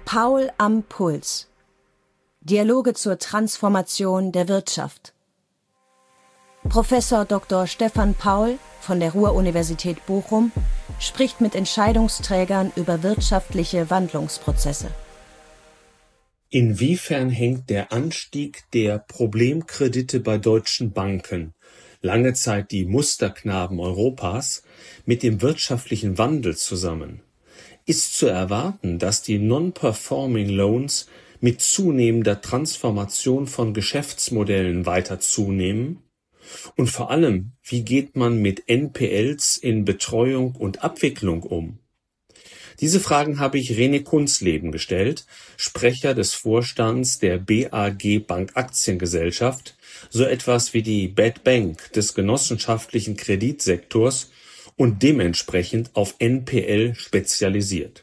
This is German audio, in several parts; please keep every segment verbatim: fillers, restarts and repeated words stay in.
Paul am Puls. Dialoge zur Transformation der Wirtschaft. Professor Doktor Stefan Paul von der Ruhr-Universität Bochum spricht mit Entscheidungsträgern über wirtschaftliche Wandlungsprozesse. Inwiefern hängt der Anstieg der Problemkredite bei deutschen Banken, lange Zeit die Musterknaben Europas, mit dem wirtschaftlichen Wandel zusammen? Ist zu erwarten, dass die Non-Performing Loans mit zunehmender Transformation von Geschäftsmodellen weiter zunehmen? Und vor allem, wie geht man mit N P Ls in Betreuung und Abwicklung um? Diese Fragen habe ich René Kunzleben gestellt, Sprecher des Vorstands der B A G Bank Aktiengesellschaft, so etwas wie die Bad Bank des genossenschaftlichen Kreditsektors und dementsprechend auf N P L spezialisiert.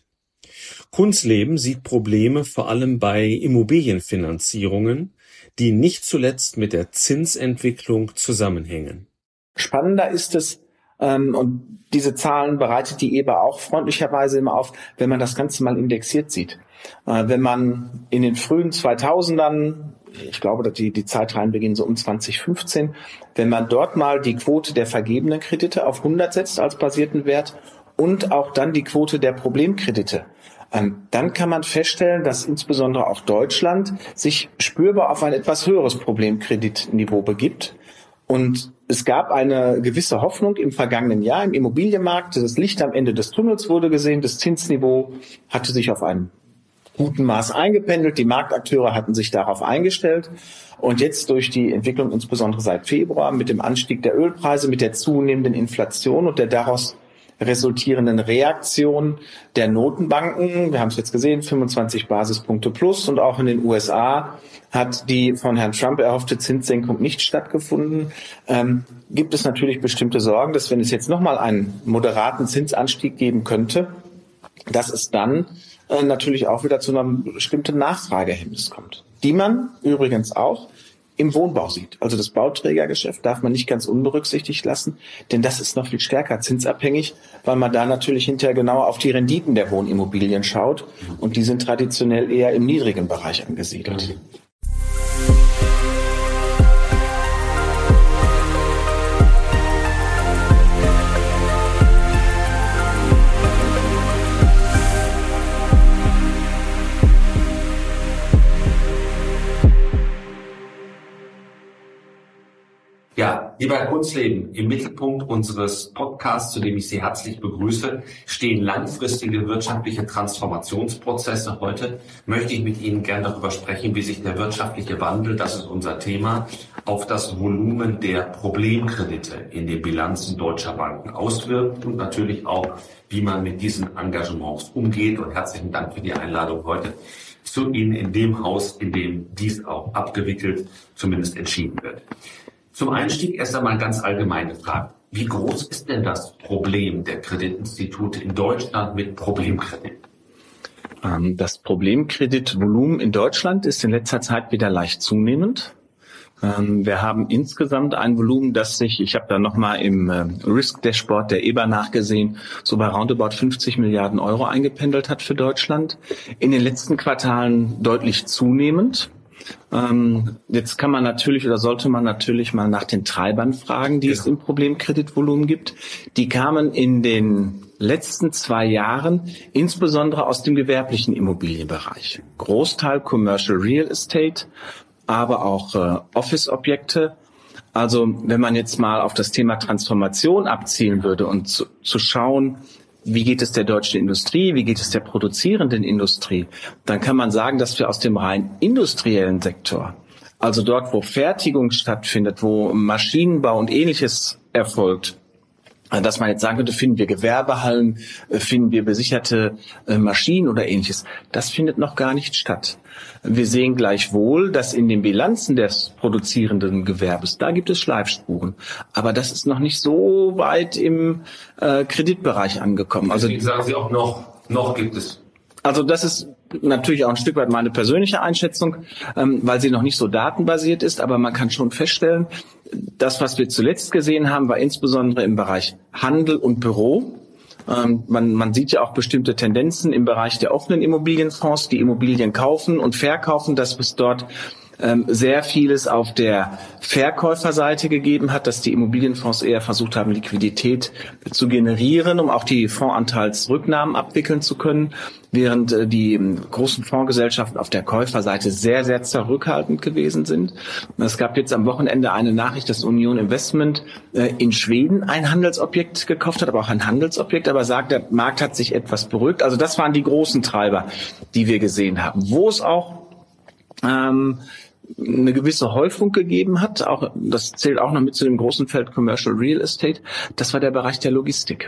Kunzleben sieht Probleme vor allem bei Immobilienfinanzierungen, die nicht zuletzt mit der Zinsentwicklung zusammenhängen. Spannender ist es, ähm, und diese Zahlen bereitet die E B A auch freundlicherweise immer auf, wenn man das Ganze mal indexiert sieht. Äh, wenn man in den frühen zweitausendern, ich glaube, dass die, die Zeitreihen beginnen so um zwanzig fünfzehn, wenn man dort mal die Quote der vergebenen Kredite auf hundert setzt als basierten Wert und auch dann die Quote der Problemkredite, ähm, dann kann man feststellen, dass insbesondere auch Deutschland sich spürbar auf ein etwas höheres Problemkreditniveau begibt. Und es gab eine gewisse Hoffnung im vergangenen Jahr im Immobilienmarkt. Das Licht am Ende des Tunnels wurde gesehen. Das Zinsniveau hatte sich auf einem guten Maß eingependelt. Die Marktakteure hatten sich darauf eingestellt. Und jetzt durch die Entwicklung, insbesondere seit Februar, mit dem Anstieg der Ölpreise, mit der zunehmenden Inflation und der daraus resultierenden Reaktion der Notenbanken, wir haben es jetzt gesehen, fünfundzwanzig Basispunkte plus, und auch in den U S A hat die von Herrn Trump erhoffte Zinssenkung nicht stattgefunden, ähm, gibt es natürlich bestimmte Sorgen, dass wenn es jetzt nochmal einen moderaten Zinsanstieg geben könnte, dass es dann äh, natürlich auch wieder zu einer bestimmten Nachfragehemmnis kommt, die man übrigens auch im Wohnbau sieht. Also das Bauträgergeschäft darf man nicht ganz unberücksichtigt lassen, denn das ist noch viel stärker zinsabhängig, weil man da natürlich hinterher genauer auf die Renditen der Wohnimmobilien schaut, und die sind traditionell eher im niedrigen Bereich angesiedelt. Ja, lieber Herr Kunzleben, im Mittelpunkt unseres Podcasts, zu dem ich Sie herzlich begrüße, stehen langfristige wirtschaftliche Transformationsprozesse. Heute möchte ich mit Ihnen gerne darüber sprechen, wie sich der wirtschaftliche Wandel, das ist unser Thema, auf das Volumen der Problemkredite in den Bilanzen deutscher Banken auswirkt und natürlich auch, wie man mit diesen Engagements umgeht. Und herzlichen Dank für die Einladung heute zu Ihnen in dem Haus, in dem dies auch abgewickelt, zumindest entschieden wird. Zum Einstieg erst einmal ganz allgemeine Frage. Wie groß ist denn das Problem der Kreditinstitute in Deutschland mit Problemkredit? Das Problemkreditvolumen in Deutschland ist in letzter Zeit wieder leicht zunehmend. Wir haben insgesamt ein Volumen, das sich, ich habe da nochmal im Risk-Dashboard der E B A nachgesehen, so bei roundabout fünfzig Milliarden Euro eingependelt hat für Deutschland. In den letzten Quartalen deutlich zunehmend. Ähm, jetzt kann man natürlich oder sollte man natürlich mal nach den Treibern fragen, die ja. es im Problemkreditvolumen gibt. Die kamen in den letzten zwei Jahren insbesondere aus dem gewerblichen Immobilienbereich. Großteil Commercial Real Estate, aber auch äh, Office-Objekte. Also wenn man jetzt mal auf das Thema Transformation abzielen würde und zu, zu schauen, wie geht es der deutschen Industrie, wie geht es der produzierenden Industrie, dann kann man sagen, dass wir aus dem rein industriellen Sektor, also dort, wo Fertigung stattfindet, wo Maschinenbau und Ähnliches erfolgt, dass man jetzt sagen könnte, finden wir Gewerbehallen, finden wir besicherte Maschinen oder Ähnliches, das findet noch gar nicht statt. Wir sehen gleichwohl, dass in den Bilanzen des produzierenden Gewerbes, da gibt es Schleifspuren. Aber das ist noch nicht so weit im äh, Kreditbereich angekommen. Also deswegen sagen Sie auch noch, noch gibt es. Also das ist natürlich auch ein Stück weit meine persönliche Einschätzung, ähm, weil sie noch nicht so datenbasiert ist. Aber man kann schon feststellen, das, was wir zuletzt gesehen haben, war insbesondere im Bereich Handel und Büro. Ähm, man, man sieht ja auch bestimmte Tendenzen im Bereich der offenen Immobilienfonds, die Immobilien kaufen und verkaufen, dass es dort ähm, sehr vieles auf der Verkäuferseite gegeben hat, dass die Immobilienfonds eher versucht haben, Liquidität zu generieren, um auch die Fondsanteilsrücknahmen abwickeln zu können, während äh, die äh, großen Fondsgesellschaften auf der Käuferseite sehr, sehr zurückhaltend gewesen sind. Es gab jetzt am Wochenende eine Nachricht, dass Union Investment äh, in Schweden ein Handelsobjekt gekauft hat, aber auch ein Handelsobjekt, aber sagt, der Markt hat sich etwas beruhigt. Also das waren die großen Treiber, die wir gesehen haben. Wo es auch ähm, eine gewisse Häufung gegeben hat, auch das zählt auch noch mit zu dem großen Feld Commercial Real Estate, das war der Bereich der Logistik.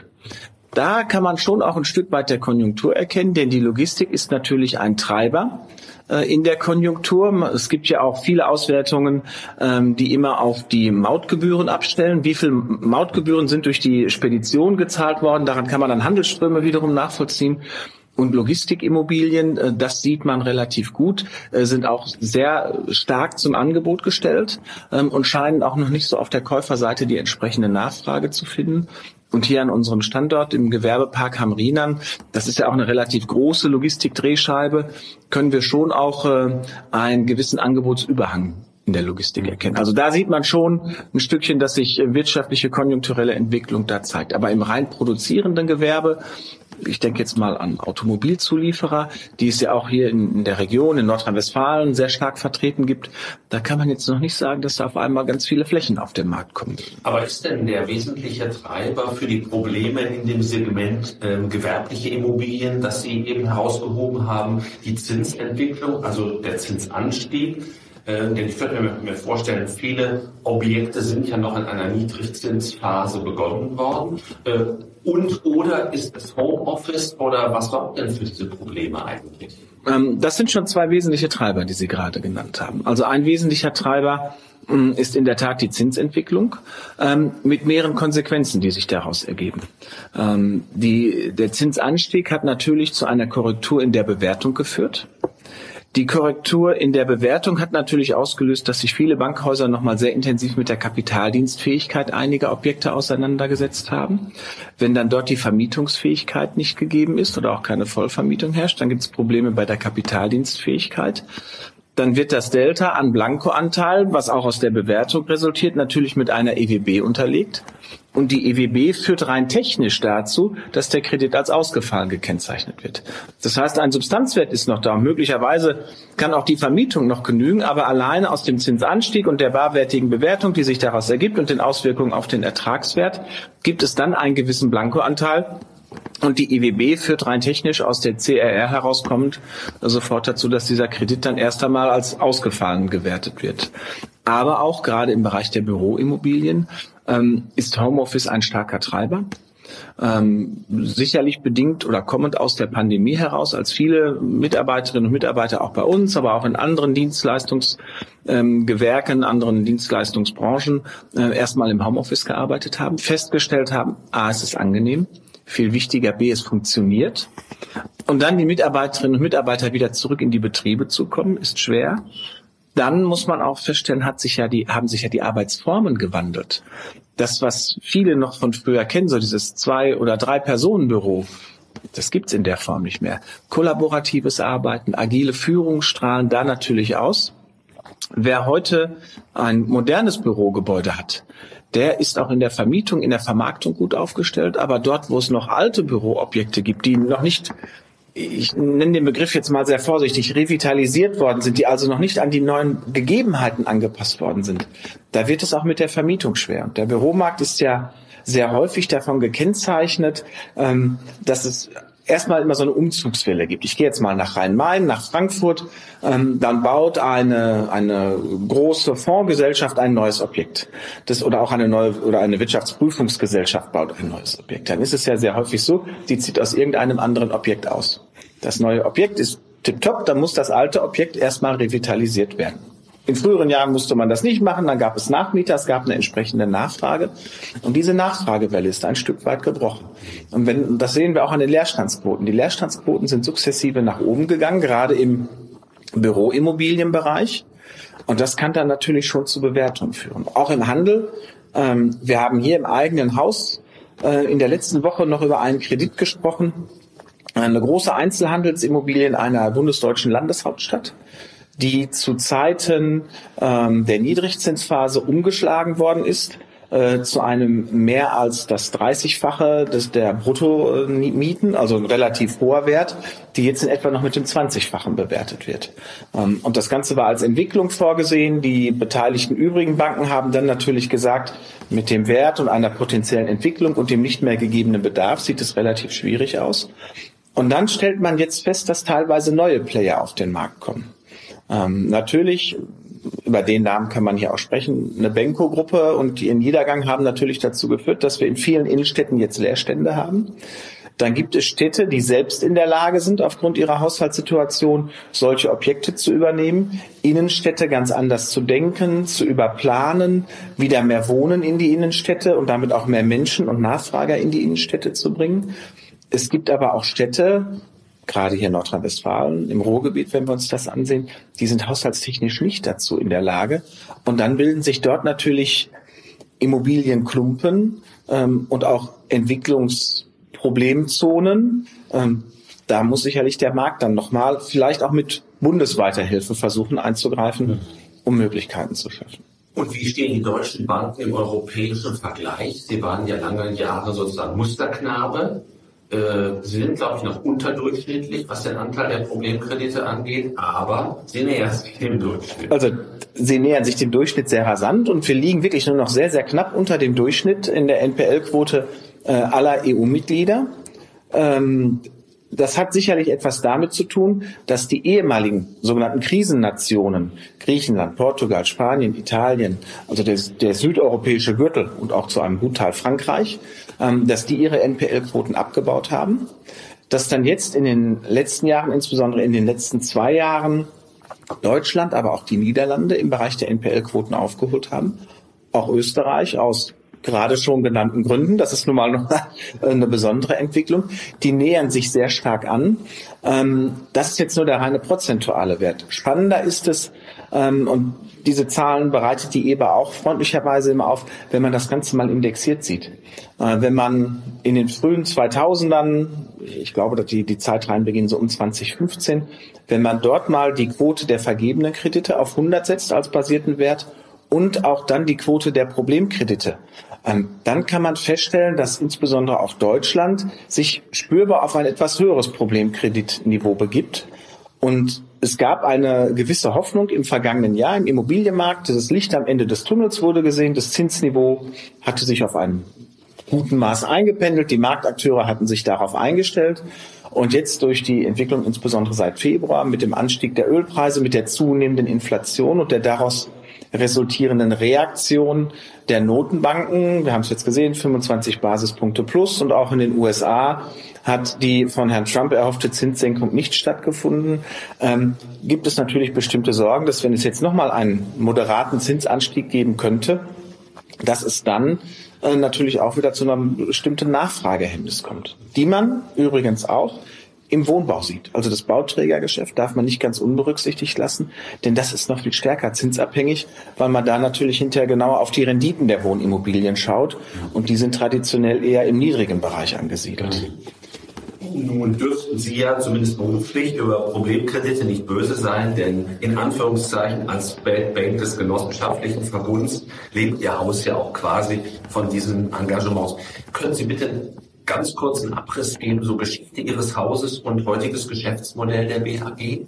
Da kann man schon auch ein Stück weit der Konjunktur erkennen, denn die Logistik ist natürlich ein Treiber äh, in der Konjunktur. Es gibt ja auch viele Auswertungen, ähm, die immer auf die Mautgebühren abstellen. Wie viel Mautgebühren sind durch die Spedition gezahlt worden? Daran kann man dann Handelsströme wiederum nachvollziehen. Und Logistikimmobilien, das sieht man relativ gut, sind auch sehr stark zum Angebot gestellt und scheinen auch noch nicht so auf der Käuferseite die entsprechende Nachfrage zu finden. Und hier an unserem Standort im Gewerbepark Hamrinern, das ist ja auch eine relativ große Logistikdrehscheibe, können wir schon auch einen gewissen Angebotsüberhang in der Logistik erkennen. Also da sieht man schon ein Stückchen, dass sich wirtschaftliche, konjunkturelle Entwicklung da zeigt. Aber im rein produzierenden Gewerbe, ich denke jetzt mal an Automobilzulieferer, die es ja auch hier in, in der Region, in Nordrhein-Westfalen sehr stark vertreten gibt, da kann man jetzt noch nicht sagen, dass da auf einmal ganz viele Flächen auf den Markt kommen. Aber ist denn der wesentliche Treiber für die Probleme in dem Segment ähm, gewerbliche Immobilien, dass Sie eben herausgehoben haben, die Zinsentwicklung, also der Zinsanstieg? Äh, denn ich würde mir, mir vorstellen, viele Objekte sind ja noch in einer Niedrigzinsphase begonnen worden. Äh, und oder ist es Homeoffice oder was sorgt denn für diese Probleme eigentlich? Ähm, das sind schon zwei wesentliche Treiber, die Sie gerade genannt haben. Also ein wesentlicher Treiber ähm, ist in der Tat die Zinsentwicklung ähm, mit mehreren Konsequenzen, die sich daraus ergeben. Ähm, die, der Zinsanstieg hat natürlich zu einer Korrektur in der Bewertung geführt. Die Korrektur in der Bewertung hat natürlich ausgelöst, dass sich viele Bankhäuser nochmal sehr intensiv mit der Kapitaldienstfähigkeit einiger Objekte auseinandergesetzt haben. Wenn dann dort die Vermietungsfähigkeit nicht gegeben ist oder auch keine Vollvermietung herrscht, dann gibt es Probleme bei der Kapitaldienstfähigkeit. Dann wird das Delta an Blankoanteil, was auch aus der Bewertung resultiert, natürlich mit einer E W B unterlegt. Und die E W B führt rein technisch dazu, dass der Kredit als ausgefallen gekennzeichnet wird. Das heißt, ein Substanzwert ist noch da. Und möglicherweise kann auch die Vermietung noch genügen, aber alleine aus dem Zinsanstieg und der barwertigen Bewertung, die sich daraus ergibt und den Auswirkungen auf den Ertragswert, gibt es dann einen gewissen Blankoanteil. Und die E W B führt rein technisch aus der C R R herauskommend sofort dazu, dass dieser Kredit dann erst einmal als ausgefallen gewertet wird. Aber auch gerade im Bereich der Büroimmobilien ähm, ist Homeoffice ein starker Treiber. Ähm, sicherlich bedingt oder kommend aus der Pandemie heraus, als viele Mitarbeiterinnen und Mitarbeiter auch bei uns, aber auch in anderen Dienstleistungsgewerken, ähm, anderen Dienstleistungsbranchen äh, erstmal im Homeoffice gearbeitet haben, festgestellt haben, a, es ist angenehm, viel wichtiger, b, es funktioniert. Und dann die Mitarbeiterinnen und Mitarbeiter wieder zurück in die Betriebe zu kommen, ist schwer. Dann muss man auch feststellen, hat sich ja die, haben sich ja die Arbeitsformen gewandelt. Das, was viele noch von früher kennen, so dieses Zwei- oder Drei-Personen-Büro, das gibt's in der Form nicht mehr. Kollaboratives Arbeiten, agile Führung strahlen da natürlich aus. Wer heute ein modernes Bürogebäude hat, der ist auch in der Vermietung, in der Vermarktung gut aufgestellt. Aber dort, wo es noch alte Büroobjekte gibt, die noch nicht, ich nenne den Begriff jetzt mal sehr vorsichtig, revitalisiert worden sind, die also noch nicht an die neuen Gegebenheiten angepasst worden sind, da wird es auch mit der Vermietung schwer. Und der Büromarkt ist ja sehr häufig davon gekennzeichnet, dass es erstmal immer so eine Umzugswelle gibt. Ich gehe jetzt mal nach Rhein-Main, nach Frankfurt, ähm, dann baut eine eine große Fondsgesellschaft ein neues Objekt. Das oder auch eine neue oder eine Wirtschaftsprüfungsgesellschaft baut ein neues Objekt. Dann ist es ja sehr häufig so, die zieht aus irgendeinem anderen Objekt aus. Das neue Objekt ist tipptopp, dann muss das alte Objekt erstmal revitalisiert werden. In früheren Jahren musste man das nicht machen, dann gab es Nachmieter, es gab eine entsprechende Nachfrage und diese Nachfragewelle ist ein Stück weit gebrochen. Und wenn, das sehen wir auch an den Leerstandsquoten. Die Leerstandsquoten sind sukzessive nach oben gegangen, gerade im Büroimmobilienbereich und das kann dann natürlich schon zu Bewertungen führen. Auch im Handel, ähm, wir haben hier im eigenen Haus äh, in der letzten Woche noch über einen Kredit gesprochen, eine große Einzelhandelsimmobilie in einer bundesdeutschen Landeshauptstadt, die zu Zeiten ähm, der Niedrigzinsphase umgeschlagen worden ist, äh, zu einem mehr als das dreißigfache des, der Bruttomieten, also ein relativ hoher Wert, die jetzt in etwa noch mit dem zwanzigfachen bewertet wird. Ähm, und das Ganze war als Entwicklung vorgesehen. Die beteiligten übrigen Banken haben dann natürlich gesagt, mit dem Wert und einer potenziellen Entwicklung und dem nicht mehr gegebenen Bedarf sieht es relativ schwierig aus. Und dann stellt man jetzt fest, dass teilweise neue Player auf den Markt kommen. Ähm, natürlich, über den Namen kann man hier auch sprechen, eine Benko-Gruppe und ihren Niedergang haben natürlich dazu geführt, dass wir in vielen Innenstädten jetzt Leerstände haben. Dann gibt es Städte, die selbst in der Lage sind, aufgrund ihrer Haushaltssituation solche Objekte zu übernehmen, Innenstädte ganz anders zu denken, zu überplanen, wieder mehr Wohnen in die Innenstädte und damit auch mehr Menschen und Nachfrager in die Innenstädte zu bringen. Es gibt aber auch Städte, gerade hier in Nordrhein-Westfalen, im Ruhrgebiet, wenn wir uns das ansehen, die sind haushaltstechnisch nicht dazu in der Lage. Und dann bilden sich dort natürlich Immobilienklumpen ähm, und auch Entwicklungsproblemzonen. Ähm, da muss sicherlich der Markt dann nochmal vielleicht auch mit bundesweiter Hilfe versuchen einzugreifen, um Möglichkeiten zu schaffen. Und wie stehen die deutschen Banken im europäischen Vergleich? Sie waren ja lange Jahre sozusagen Musterknabe. Sie sind, glaube ich, noch unterdurchschnittlich, was den Anteil der Problemkredite angeht, aber sie nähern sich dem Durchschnitt. Also sie nähern sich dem Durchschnitt sehr rasant und wir liegen wirklich nur noch sehr, sehr knapp unter dem Durchschnitt in der N P L-Quote äh, aller E U-Mitglieder. Ähm, das hat sicherlich etwas damit zu tun, dass die ehemaligen sogenannten Krisennationen, Griechenland, Portugal, Spanien, Italien, also der, der südeuropäische Gürtel und auch zu einem Gutteil Frankreich, ähm, dass die ihre N P L-Quoten abgebaut haben, dass dann jetzt in den letzten Jahren, insbesondere in den letzten zwei Jahren, Deutschland, aber auch die Niederlande im Bereich der N P L-Quoten aufgeholt haben, auch Österreich aus gerade schon genannten Gründen, das ist nun mal noch eine besondere Entwicklung, die nähern sich sehr stark an. Das ist jetzt nur der reine prozentuale Wert. Spannender ist es, und diese Zahlen bereitet die E B A auch freundlicherweise immer auf, wenn man das Ganze mal indexiert sieht. Wenn man in den frühen zweitausendern, ich glaube, dass die, die Zeitreihen beginnen so um zwanzig fünfzehn, wenn man dort mal die Quote der vergebenen Kredite auf hundert setzt als basierten Wert und auch dann die Quote der Problemkredite, dann kann man feststellen, dass insbesondere auch Deutschland sich spürbar auf ein etwas höheres Problemkreditniveau begibt. Und es gab eine gewisse Hoffnung im vergangenen Jahr im Immobilienmarkt. Das Licht am Ende des Tunnels wurde gesehen. Das Zinsniveau hatte sich auf einem guten Maß eingependelt. Die Marktakteure hatten sich darauf eingestellt. Und jetzt durch die Entwicklung, insbesondere seit Februar, mit dem Anstieg der Ölpreise, mit der zunehmenden Inflation und der daraus resultierenden Reaktion der Notenbanken, wir haben es jetzt gesehen, fünfundzwanzig Basispunkte plus, und auch in den U S A hat die von Herrn Trump erhoffte Zinssenkung nicht stattgefunden, ähm, gibt es natürlich bestimmte Sorgen, dass wenn es jetzt nochmal einen moderaten Zinsanstieg geben könnte, dass es dann äh, natürlich auch wieder zu einer bestimmten Nachfragehemmnis kommt, die man übrigens auch im Wohnbau sieht. Also das Bauträgergeschäft darf man nicht ganz unberücksichtigt lassen, denn das ist noch viel stärker zinsabhängig, weil man da natürlich hinterher genauer auf die Renditen der Wohnimmobilien schaut und die sind traditionell eher im niedrigen Bereich angesiedelt. Nun dürften Sie ja zumindest beruflich über Problemkredite nicht böse sein, denn in Anführungszeichen als Bank des genossenschaftlichen Verbunds lebt Ihr Haus ja auch quasi von diesen Engagements. Können Sie bitte ganz kurz einen Abriss geben, so Geschichte Ihres Hauses und heutiges Geschäftsmodell der B A G?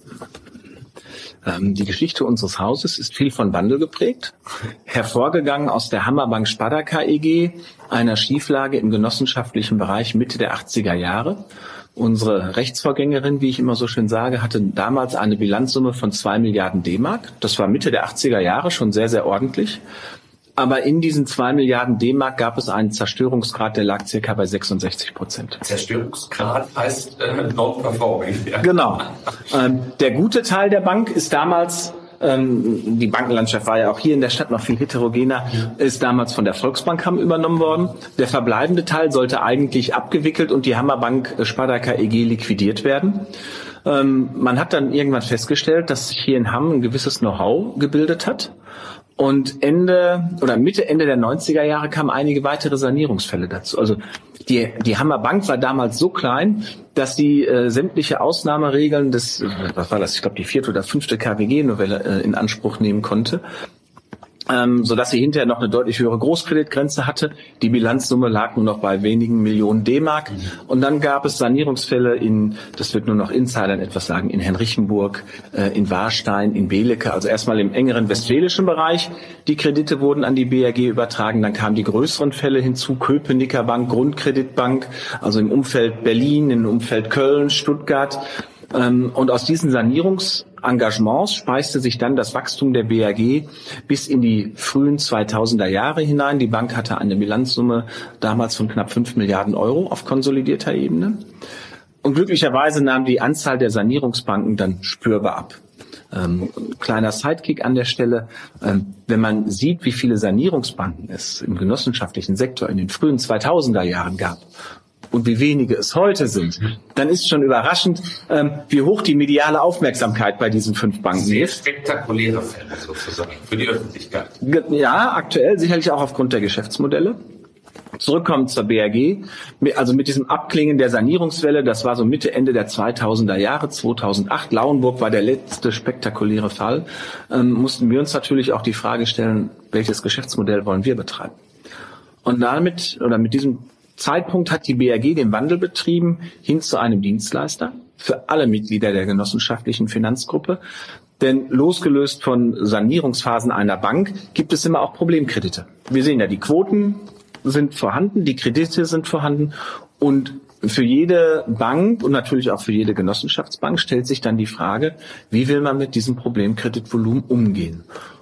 Ähm, die Geschichte unseres Hauses ist viel von Wandel geprägt. Hervorgegangen aus der Hammerbank Sparda-K E G, einer Schieflage im genossenschaftlichen Bereich Mitte der achtziger Jahre. Unsere Rechtsvorgängerin, wie ich immer so schön sage, hatte damals eine Bilanzsumme von zwei Milliarden D-Mark. Das war Mitte der achtziger Jahre schon sehr, sehr ordentlich. Aber in diesen zwei Milliarden D-Mark gab es einen Zerstörungsgrad, der lag circa bei sechsundsechzig Prozent. Zerstörungsgrad heißt äh, not performing. Ja. Genau. Ähm, der gute Teil der Bank ist damals, ähm, die Bankenlandschaft war ja auch hier in der Stadt noch viel heterogener, ist damals von der Volksbank Hamm übernommen worden. Der verbleibende Teil sollte eigentlich abgewickelt und die Hammerbank Sparda-K E G liquidiert werden. Ähm, man hat dann irgendwann festgestellt, dass sich hier in Hamm ein gewisses Know-how gebildet hat. Und Ende oder Mitte, Ende der neunziger Jahre kamen einige weitere Sanierungsfälle dazu. Also die, die Hammer Bank war damals so klein, dass die äh, sämtliche Ausnahmeregeln des, was war das, ich glaube die vierte oder fünfte K W G-Novelle äh, in Anspruch nehmen konnte. Ähm, sodass sie hinterher noch eine deutlich höhere Großkreditgrenze hatte. Die Bilanzsumme lag nur noch bei wenigen Millionen D-Mark. Und dann gab es Sanierungsfälle in, das wird nur noch Insidern etwas sagen, in Henrichenburg, äh, in Warstein, in Belecke, also erstmal im engeren westfälischen Bereich. Die Kredite wurden an die B R G übertragen. Dann kamen die größeren Fälle hinzu, Köpenicker Bank, Grundkreditbank, also im Umfeld Berlin, im Umfeld Köln, Stuttgart. Ähm, und aus diesen Sanierungsengagements speiste sich dann das Wachstum der B R G bis in die frühen zweitausender Jahre hinein. Die Bank hatte eine Bilanzsumme damals von knapp fünf Milliarden Euro auf konsolidierter Ebene. Und glücklicherweise nahm die Anzahl der Sanierungsbanken dann spürbar ab. Ähm, kleiner Sidekick an der Stelle. Ähm, wenn man sieht, wie viele Sanierungsbanken es im genossenschaftlichen Sektor in den frühen zweitausender Jahren gab, und wie wenige es heute sind, dann ist schon überraschend, ähm, wie hoch die mediale Aufmerksamkeit bei diesen fünf Banken Sehr ist. spektakuläre Fälle sozusagen für die Öffentlichkeit. Ja, aktuell sicherlich auch aufgrund der Geschäftsmodelle. Zurückkommen zur B R G, also mit diesem Abklingen der Sanierungswelle, das war so Mitte, Ende der zweitausender Jahre, zweitausendacht, Lauenburg war der letzte spektakuläre Fall, ähm, mussten wir uns natürlich auch die Frage stellen, welches Geschäftsmodell wollen wir betreiben? Und damit, oder mit diesem Zeitpunkt hat die B R G den Wandel betrieben hin zu einem Dienstleister für alle Mitglieder der genossenschaftlichen Finanzgruppe. Denn losgelöst von Sanierungsphasen einer Bank gibt es immer auch Problemkredite. Wir sehen ja, die Quoten sind vorhanden, die Kredite sind vorhanden und für jede Bank und natürlich auch für jede Genossenschaftsbank stellt sich dann die Frage, wie will man mit diesem Problemkreditvolumen umgehen?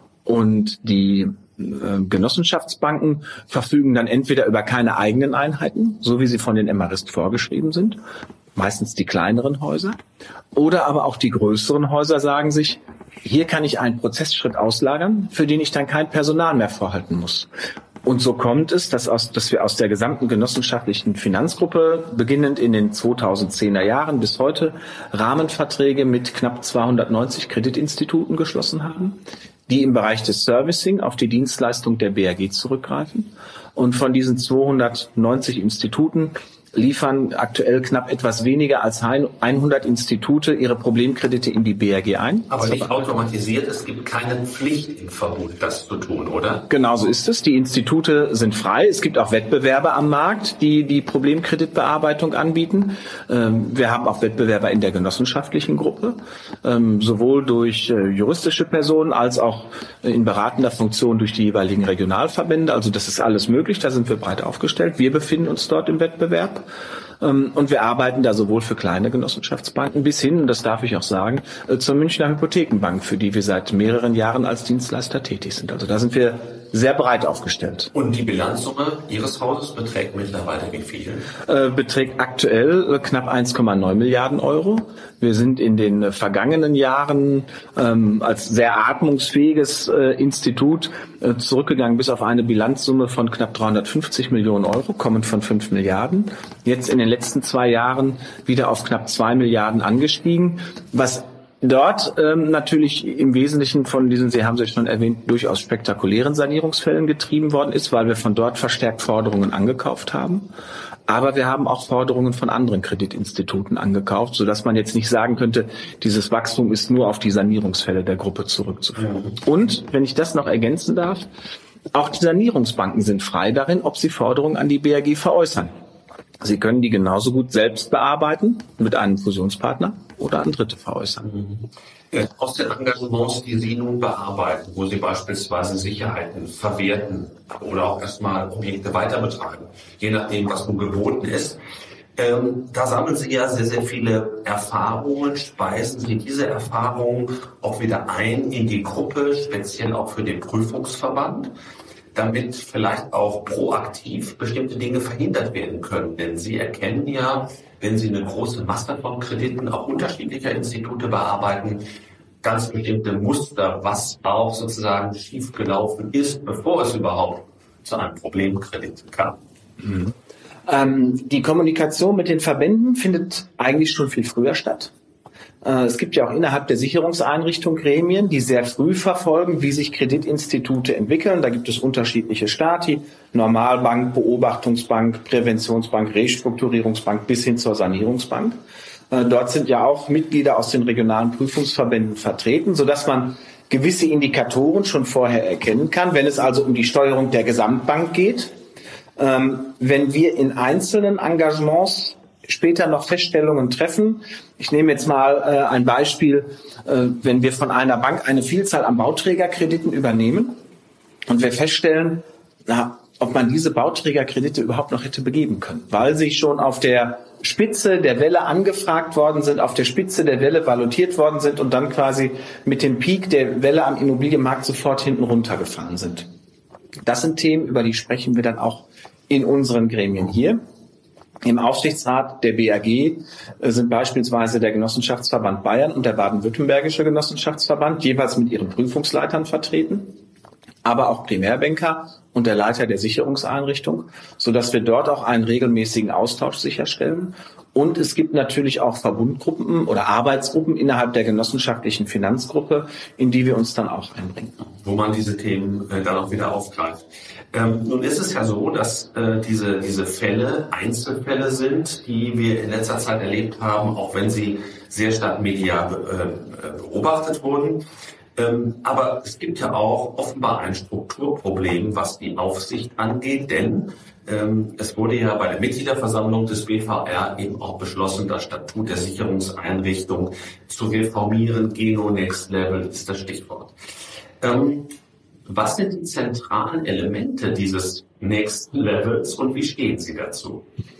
Und die Genossenschaftsbanken verfügen dann entweder über keine eigenen Einheiten, so wie sie von den Emarist vorgeschrieben sind, meistens die kleineren Häuser, oder aber auch die größeren Häuser sagen sich, hier kann ich einen Prozessschritt auslagern, für den ich dann kein Personal mehr vorhalten muss. Und so kommt es, dass, aus, dass wir aus der gesamten genossenschaftlichen Finanzgruppe, beginnend in den zweitausendzehner Jahren bis heute, Rahmenverträge mit knapp zweihundertneunzig Kreditinstituten geschlossen haben, die im Bereich des Servicing auf die Dienstleistung der B R G zurückgreifen. Und von diesen zweihundertneunzig Instituten liefern aktuell knapp etwas weniger als hundert Institute ihre Problemkredite in die B R G ein. Aber nicht automatisiert, es gibt keine Pflicht im Verbund, das zu tun, oder? Genau so ist es. Die Institute sind frei. Es gibt auch Wettbewerber am Markt, die die Problemkreditbearbeitung anbieten. Wir haben auch Wettbewerber in der genossenschaftlichen Gruppe, sowohl durch juristische Personen als auch in beratender Funktion durch die jeweiligen Regionalverbände. Also das ist alles möglich, da sind wir breit aufgestellt. Wir befinden uns dort im Wettbewerb. Und wir arbeiten da sowohl für kleine Genossenschaftsbanken bis hin, und das darf ich auch sagen, zur Münchner Hypothekenbank, für die wir seit mehreren Jahren als Dienstleister tätig sind. Also da sind wir sehr breit aufgestellt. Und die Bilanzsumme Ihres Hauses beträgt mittlerweile wie viel? Äh, beträgt aktuell knapp eins Komma neun Milliarden Euro. Wir sind in den vergangenen Jahren ähm, als sehr atmungsfähiges äh, Institut äh, zurückgegangen bis auf eine Bilanzsumme von knapp dreihundertfünfzig Millionen Euro, kommend von fünf Milliarden. Jetzt in den letzten zwei Jahren wieder auf knapp zwei Milliarden angestiegen, was dort ähm, natürlich im Wesentlichen von diesen, Sie haben es ja schon erwähnt, durchaus spektakulären Sanierungsfällen getrieben worden ist, weil wir von dort verstärkt Forderungen angekauft haben. Aber wir haben auch Forderungen von anderen Kreditinstituten angekauft, sodass man jetzt nicht sagen könnte, dieses Wachstum ist nur auf die Sanierungsfälle der Gruppe zurückzuführen. Ja. Und, wenn ich das noch ergänzen darf, auch die Sanierungsbanken sind frei darin, ob sie Forderungen an die B R G veräußern. Sie können die genauso gut selbst bearbeiten mit einem Fusionspartner oder an Dritte veräußern. Aus den Engagements, die Sie nun bearbeiten, wo Sie beispielsweise Sicherheiten verwerten oder auch erstmal Objekte weiterbetragen, je nachdem, was nun geboten ist, ähm, da sammeln Sie ja sehr, sehr viele Erfahrungen. Speisen Sie diese Erfahrungen auch wieder ein in die Gruppe, speziell auch für den Prüfungsverband, damit vielleicht auch proaktiv bestimmte Dinge verhindert werden können. Denn Sie erkennen ja, wenn Sie eine große Masse von Krediten auch unterschiedlicher Institute bearbeiten, ganz bestimmte Muster, was auch sozusagen schiefgelaufen ist, bevor es überhaupt zu einem Problemkredit kam. Mhm. Ähm, die Kommunikation mit den Verbänden findet eigentlich schon viel früher statt. Es gibt ja auch innerhalb der Sicherungseinrichtung Gremien, die sehr früh verfolgen, wie sich Kreditinstitute entwickeln. Da gibt es unterschiedliche Stati, Normalbank, Beobachtungsbank, Präventionsbank, Restrukturierungsbank bis hin zur Sanierungsbank. Dort sind ja auch Mitglieder aus den regionalen Prüfungsverbänden vertreten, sodass man gewisse Indikatoren schon vorher erkennen kann, wenn es also um die Steuerung der Gesamtbank geht. Wenn wir in einzelnen Engagements später noch Feststellungen treffen. Ich nehme jetzt mal äh, ein Beispiel, äh, wenn wir von einer Bank eine Vielzahl an Bauträgerkrediten übernehmen und wir feststellen, na, ob man diese Bauträgerkredite überhaupt noch hätte begeben können, weil sie schon auf der Spitze der Welle angefragt worden sind, auf der Spitze der Welle valutiert worden sind und dann quasi mit dem Peak der Welle am Immobilienmarkt sofort hinten runtergefallen sind. Das sind Themen, über die sprechen wir dann auch in unseren Gremien hier. Im Aufsichtsrat der B A G sind beispielsweise der Genossenschaftsverband Bayern und der baden-württembergische Genossenschaftsverband jeweils mit ihren Prüfungsleitern vertreten, aber auch Primärbanker und der Leiter der Sicherungseinrichtung, sodass wir dort auch einen regelmäßigen Austausch sicherstellen. Und es gibt natürlich auch Verbundgruppen oder Arbeitsgruppen innerhalb der genossenschaftlichen Finanzgruppe, in die wir uns dann auch einbringen. Wo man diese Themen äh, dann auch wieder aufgreift. Ähm, nun ist es ja so, dass äh, diese, diese Fälle Einzelfälle sind, die wir in letzter Zeit erlebt haben, auch wenn sie sehr stark medial äh, beobachtet wurden. Ähm, aber es gibt ja auch offenbar ein Strukturproblem, was die Aufsicht angeht, denn ähm, es wurde ja bei der Mitgliederversammlung des B V R eben auch beschlossen, das Statut der Sicherungseinrichtung zu reformieren. Geno Next Level ist das Stichwort. Ähm, was sind die zentralen Elemente dieses Next Levels und wie stehen Sie dazu?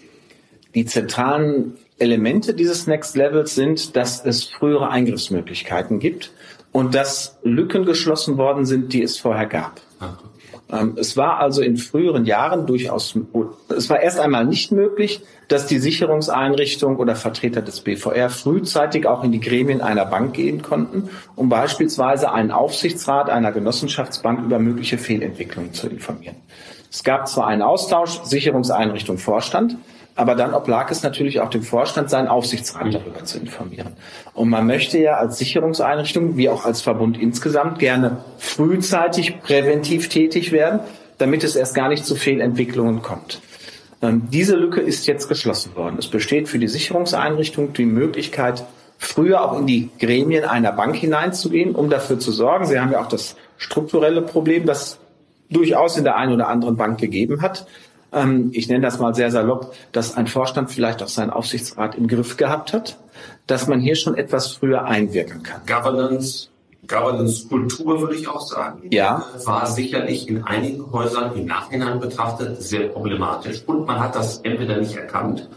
Die zentralen Elemente dieses Next Levels sind, dass es frühere Eingriffsmöglichkeiten gibt und dass Lücken geschlossen worden sind, die es vorher gab. Ähm, es war also in früheren Jahren durchaus, es war erst einmal nicht möglich, dass die Sicherungseinrichtung oder Vertreter des B V R frühzeitig auch in die Gremien einer Bank gehen konnten, um beispielsweise einen Aufsichtsrat einer Genossenschaftsbank über mögliche Fehlentwicklungen zu informieren. Es gab zwar einen Austausch Sicherungseinrichtung Vorstand, aber dann oblag es natürlich auch dem Vorstand, seinen Aufsichtsrat darüber zu informieren. Und man möchte ja als Sicherungseinrichtung, wie auch als Verbund insgesamt, gerne frühzeitig präventiv tätig werden, damit es erst gar nicht zu Fehlentwicklungen kommt. Diese Lücke ist jetzt geschlossen worden. Es besteht für die Sicherungseinrichtung die Möglichkeit, früher auch in die Gremien einer Bank hineinzugehen, um dafür zu sorgen. Sie haben ja auch das strukturelle Problem, das durchaus in der einen oder anderen Bank gegeben hat. Ich nenne das mal sehr salopp, dass ein Vorstand vielleicht auch seinen Aufsichtsrat im Griff gehabt hat, dass man hier schon etwas früher einwirken kann. Governance, Governance-Kultur würde ich auch sagen, ja, war sicherlich in einigen Häusern im Nachhinein betrachtet sehr problematisch und man hat das entweder nicht erkannt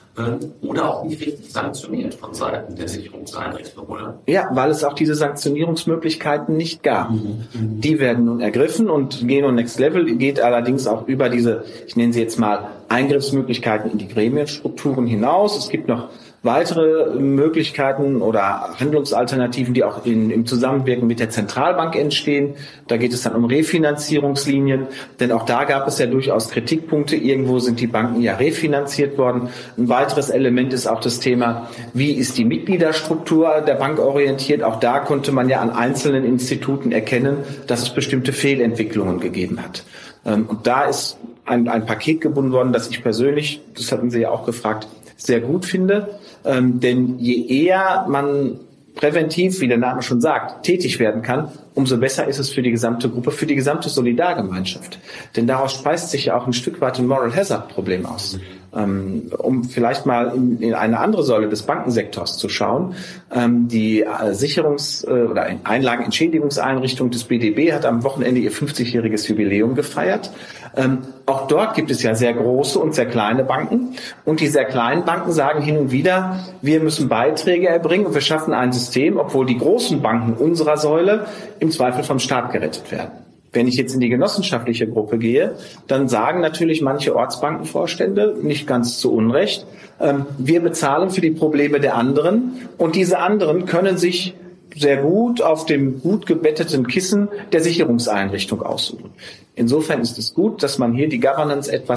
oder auch nicht richtig sanktioniert von Seiten der Sicherungseinrichtung, oder? Ja, weil es auch diese Sanktionierungsmöglichkeiten nicht gab. Mhm. Die werden nun ergriffen und Geno Next Level geht allerdings auch über diese, ich nenne sie jetzt mal, Eingriffsmöglichkeiten in die Gremienstrukturen hinaus. Es gibt noch weitere Möglichkeiten oder Handlungsalternativen, die auch in, im Zusammenwirken mit der Zentralbank entstehen. Da geht es dann um Refinanzierungslinien, denn auch da gab es ja durchaus Kritikpunkte. Irgendwo sind die Banken ja refinanziert worden. Ein weiteres Element ist auch das Thema, wie ist die Mitgliederstruktur der Bank orientiert. Auch da konnte man ja an einzelnen Instituten erkennen, dass es bestimmte Fehlentwicklungen gegeben hat. Und da ist ein, ein Paket gebunden worden, das ich persönlich, das hatten Sie ja auch gefragt, sehr gut finde. Ähm, denn je eher man präventiv, wie der Name schon sagt, tätig werden kann, umso besser ist es für die gesamte Gruppe, für die gesamte Solidargemeinschaft. Denn daraus speist sich ja auch ein Stück weit ein Moral Hazard Problem aus. Ähm, um vielleicht mal in, in eine andere Säule des Bankensektors zu schauen. Ähm, die äh, Sicherungs- äh, oder Einlagenentschädigungseinrichtung des B D B hat am Wochenende ihr fünfzigjähriges Jubiläum gefeiert. Ähm, auch dort gibt es ja sehr große und sehr kleine Banken. Und die sehr kleinen Banken sagen hin und wieder, wir müssen Beiträge erbringen und wir schaffen ein System, obwohl die großen Banken unserer Säule im Zweifel vom Staat gerettet werden. Wenn ich jetzt in die genossenschaftliche Gruppe gehe, dann sagen natürlich manche Ortsbankenvorstände, nicht ganz zu Unrecht, ähm, wir bezahlen für die Probleme der anderen und diese anderen können sich sehr gut auf dem gut gebetteten Kissen der Sicherungseinrichtung aussuchen. Insofern ist es gut, dass man hier die Governance etwas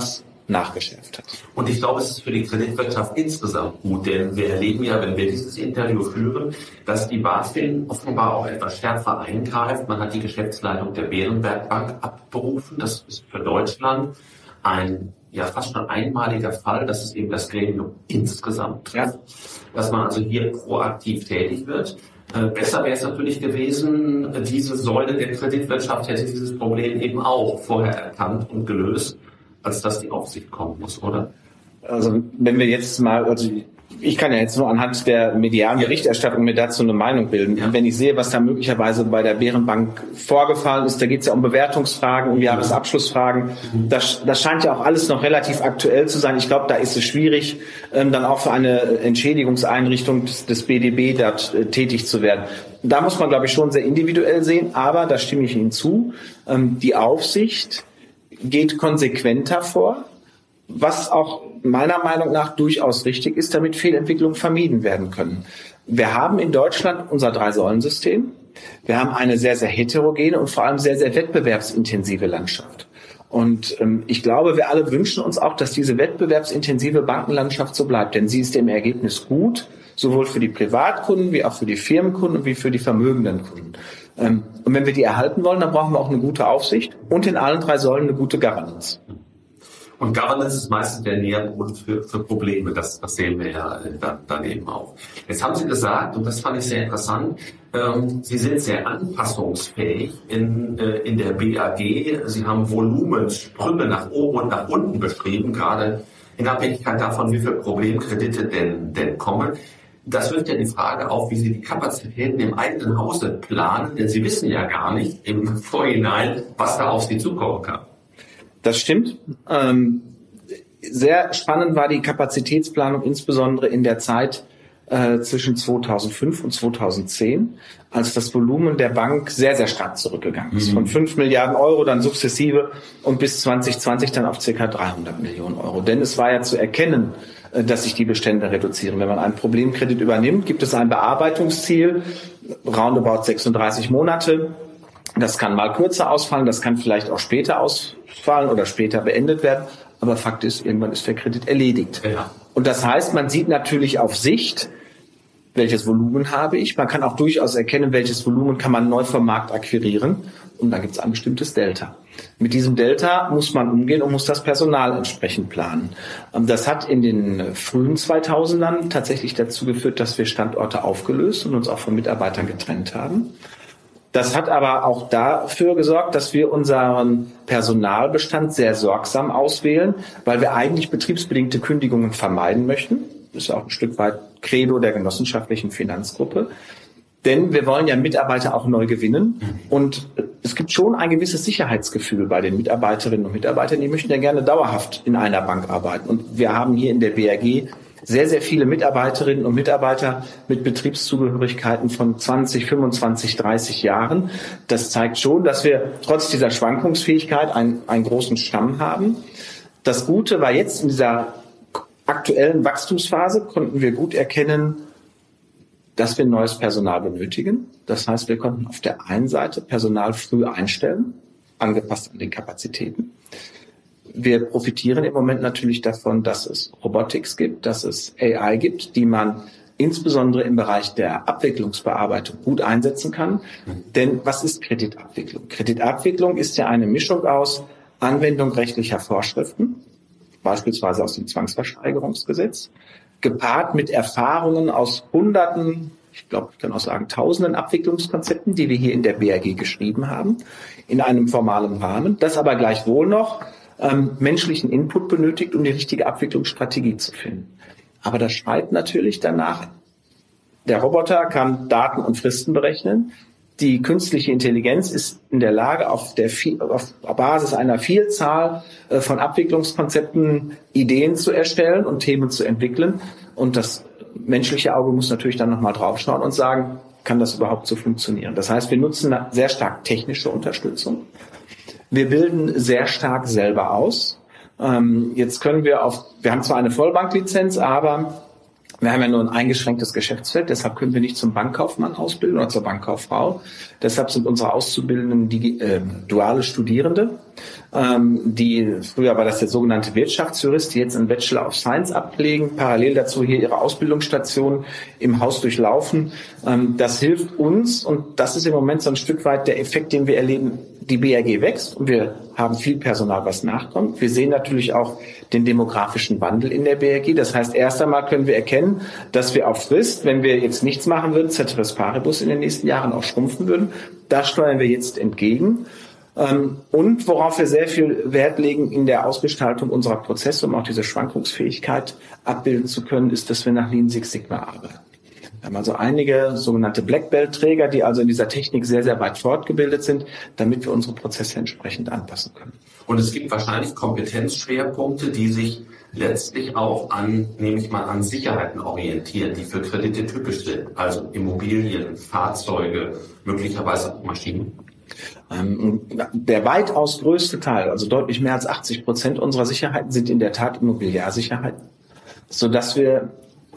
nachgeschärft hat. Und ich glaube, es ist für die Kreditwirtschaft insgesamt gut, denn wir erleben ja, wenn wir dieses Interview führen, dass die BaFin offenbar auch etwas schärfer eingreift. Man hat die Geschäftsleitung der Bärenberg Bank abberufen. Das ist für Deutschland ein ja fast schon einmaliger Fall, dass es eben das Gremium insgesamt trifft, ja. Dass man also hier proaktiv tätig wird. Äh, besser wäre es natürlich gewesen, diese Säule der Kreditwirtschaft hätte dieses Problem eben auch vorher erkannt und gelöst, als dass die Aufsicht kommen muss, oder? Also wenn wir jetzt mal, also ich kann ja jetzt nur anhand der medialen Berichterstattung mir dazu eine Meinung bilden. Ja. Wenn ich sehe, was da möglicherweise bei der Bärenbank vorgefallen ist, da geht es ja um Bewertungsfragen, um Jahresabschlussfragen. Mhm. Das, das scheint ja auch alles noch relativ aktuell zu sein. Ich glaube, da ist es schwierig, ähm, dann auch für eine Entschädigungseinrichtung des, des B D B dort äh, tätig zu werden. Da muss man, glaube ich, schon sehr individuell sehen. Aber, da stimme ich Ihnen zu, ähm, die Aufsicht geht konsequenter vor, was auch meiner Meinung nach durchaus richtig ist, damit Fehlentwicklungen vermieden werden können. Wir haben in Deutschland unser Drei-Säulen-System. Wir haben eine sehr, sehr heterogene und vor allem sehr, sehr wettbewerbsintensive Landschaft. Und ähm, ich glaube, wir alle wünschen uns auch, dass diese wettbewerbsintensive Bankenlandschaft so bleibt, denn sie ist im Ergebnis gut, sowohl für die Privatkunden wie auch für die Firmenkunden wie für die vermögenden Kunden. Ähm, und wenn wir die erhalten wollen, dann brauchen wir auch eine gute Aufsicht und in allen drei Säulen eine gute Governance. Und Governance ist meistens der Nährboden für, für Probleme. Das, das sehen wir ja dann, dann eben auch. Jetzt haben Sie gesagt, und das fand ich sehr interessant, ähm, Sie sind sehr anpassungsfähig in, äh, in der B A G. Sie haben Volumenssprünge nach oben und nach unten beschrieben, gerade in Abhängigkeit davon, wie viele Problemkredite denn, denn kommen. Das wirft ja die Frage auf, wie Sie die Kapazitäten im eigenen Hause planen, denn Sie wissen ja gar nicht im Vorhinein, was da auf Sie zukommen kann. Das stimmt. Ähm, sehr spannend war die Kapazitätsplanung, insbesondere in der Zeit äh, zwischen zweitausendfünf und zweitausendzehn, als das Volumen der Bank sehr, sehr stark zurückgegangen ist. Mhm. Von fünf Milliarden Euro dann sukzessive und bis zwanzig zwanzig dann auf ca. dreihundert Millionen Euro. Denn es war ja zu erkennen, äh, dass sich die Bestände reduzieren. Wenn man einen Problemkredit übernimmt, gibt es ein Bearbeitungsziel, roundabout sechsunddreißig Monate. Das kann mal kürzer ausfallen, das kann vielleicht auch später ausfallen oder später beendet werden. Aber Fakt ist, irgendwann ist der Kredit erledigt. Ja. Und das heißt, man sieht natürlich auf Sicht, welches Volumen habe ich. Man kann auch durchaus erkennen, welches Volumen kann man neu vom Markt akquirieren. Und dann gibt es ein bestimmtes Delta. Mit diesem Delta muss man umgehen und muss das Personal entsprechend planen. Das hat in den frühen zweitausendern tatsächlich dazu geführt, dass wir Standorte aufgelöst und uns auch von Mitarbeitern getrennt haben. Das hat aber auch dafür gesorgt, dass wir unseren Personalbestand sehr sorgsam auswählen, weil wir eigentlich betriebsbedingte Kündigungen vermeiden möchten. Das ist ja auch ein Stück weit Credo der genossenschaftlichen Finanzgruppe. Denn wir wollen ja Mitarbeiter auch neu gewinnen. Und es gibt schon ein gewisses Sicherheitsgefühl bei den Mitarbeiterinnen und Mitarbeitern. Die möchten ja gerne dauerhaft in einer Bank arbeiten. Und wir haben hier in der B R G sehr, sehr viele Mitarbeiterinnen und Mitarbeiter mit Betriebszugehörigkeiten von zwanzig, fünfundzwanzig, dreißig Jahren. Das zeigt schon, dass wir trotz dieser Schwankungsfähigkeit einen, einen großen Stamm haben. Das Gute war jetzt in dieser aktuellen Wachstumsphase, konnten wir gut erkennen, dass wir neues Personal benötigen. Das heißt, wir konnten auf der einen Seite Personal früh einstellen, angepasst an die Kapazitäten. Wir profitieren im Moment natürlich davon, dass es Robotics gibt, dass es A I gibt, die man insbesondere im Bereich der Abwicklungsbearbeitung gut einsetzen kann. Denn was ist Kreditabwicklung? Kreditabwicklung ist ja eine Mischung aus Anwendung rechtlicher Vorschriften, beispielsweise aus dem Zwangsversteigerungsgesetz, gepaart mit Erfahrungen aus Hunderten, ich glaube, ich kann auch sagen Tausenden Abwicklungskonzepten, die wir hier in der B R G geschrieben haben, in einem formalen Rahmen, das aber gleichwohl noch ähm, menschlichen Input benötigt, um die richtige Abwicklungsstrategie zu finden. Aber das schreit natürlich danach, der Roboter kann Daten und Fristen berechnen. Die künstliche Intelligenz ist in der Lage, auf der auf Basis einer Vielzahl von Abwicklungskonzepten Ideen zu erstellen und Themen zu entwickeln. Und das menschliche Auge muss natürlich dann nochmal draufschauen und sagen, kann das überhaupt so funktionieren? Das heißt, wir nutzen sehr stark technische Unterstützung. Wir bilden sehr stark selber aus. Jetzt können wir auf, wir haben zwar eine Vollbanklizenz, aber wir haben ja nur ein eingeschränktes Geschäftsfeld, deshalb können wir nicht zum Bankkaufmann ausbilden oder zur Bankkauffrau. Deshalb sind unsere Auszubildenden die, äh, duale Studierende. ähm, die, früher war das der sogenannte Wirtschaftsjurist, die jetzt einen Bachelor of Science ablegen, parallel dazu hier ihre Ausbildungsstation im Haus durchlaufen. Ähm, das hilft uns, und das ist im Moment so ein Stück weit der Effekt, den wir erleben. Die B R G wächst und wir haben viel Personal, was nachkommt. Wir sehen natürlich auch den demografischen Wandel in der B R G. Das heißt, erst einmal können wir erkennen, dass wir auf Frist, wenn wir jetzt nichts machen würden, Ceteris Paribus in den nächsten Jahren auch schrumpfen würden. Da steuern wir jetzt entgegen. Und worauf wir sehr viel Wert legen in der Ausgestaltung unserer Prozesse, um auch diese Schwankungsfähigkeit abbilden zu können, ist, dass wir nach Lean Six Sigma arbeiten. Wir haben also einige sogenannte Black Belt Träger, die also in dieser Technik sehr, sehr weit fortgebildet sind, damit wir unsere Prozesse entsprechend anpassen können. Und es gibt wahrscheinlich Kompetenzschwerpunkte, die sich letztlich auch an, nehme ich mal an, Sicherheiten orientieren, die für Kredite typisch sind. Also Immobilien, Fahrzeuge, möglicherweise auch Maschinen. Der weitaus größte Teil, also deutlich mehr als achtzig Prozent unserer Sicherheiten sind in der Tat Immobiliarsicherheiten, sodass wir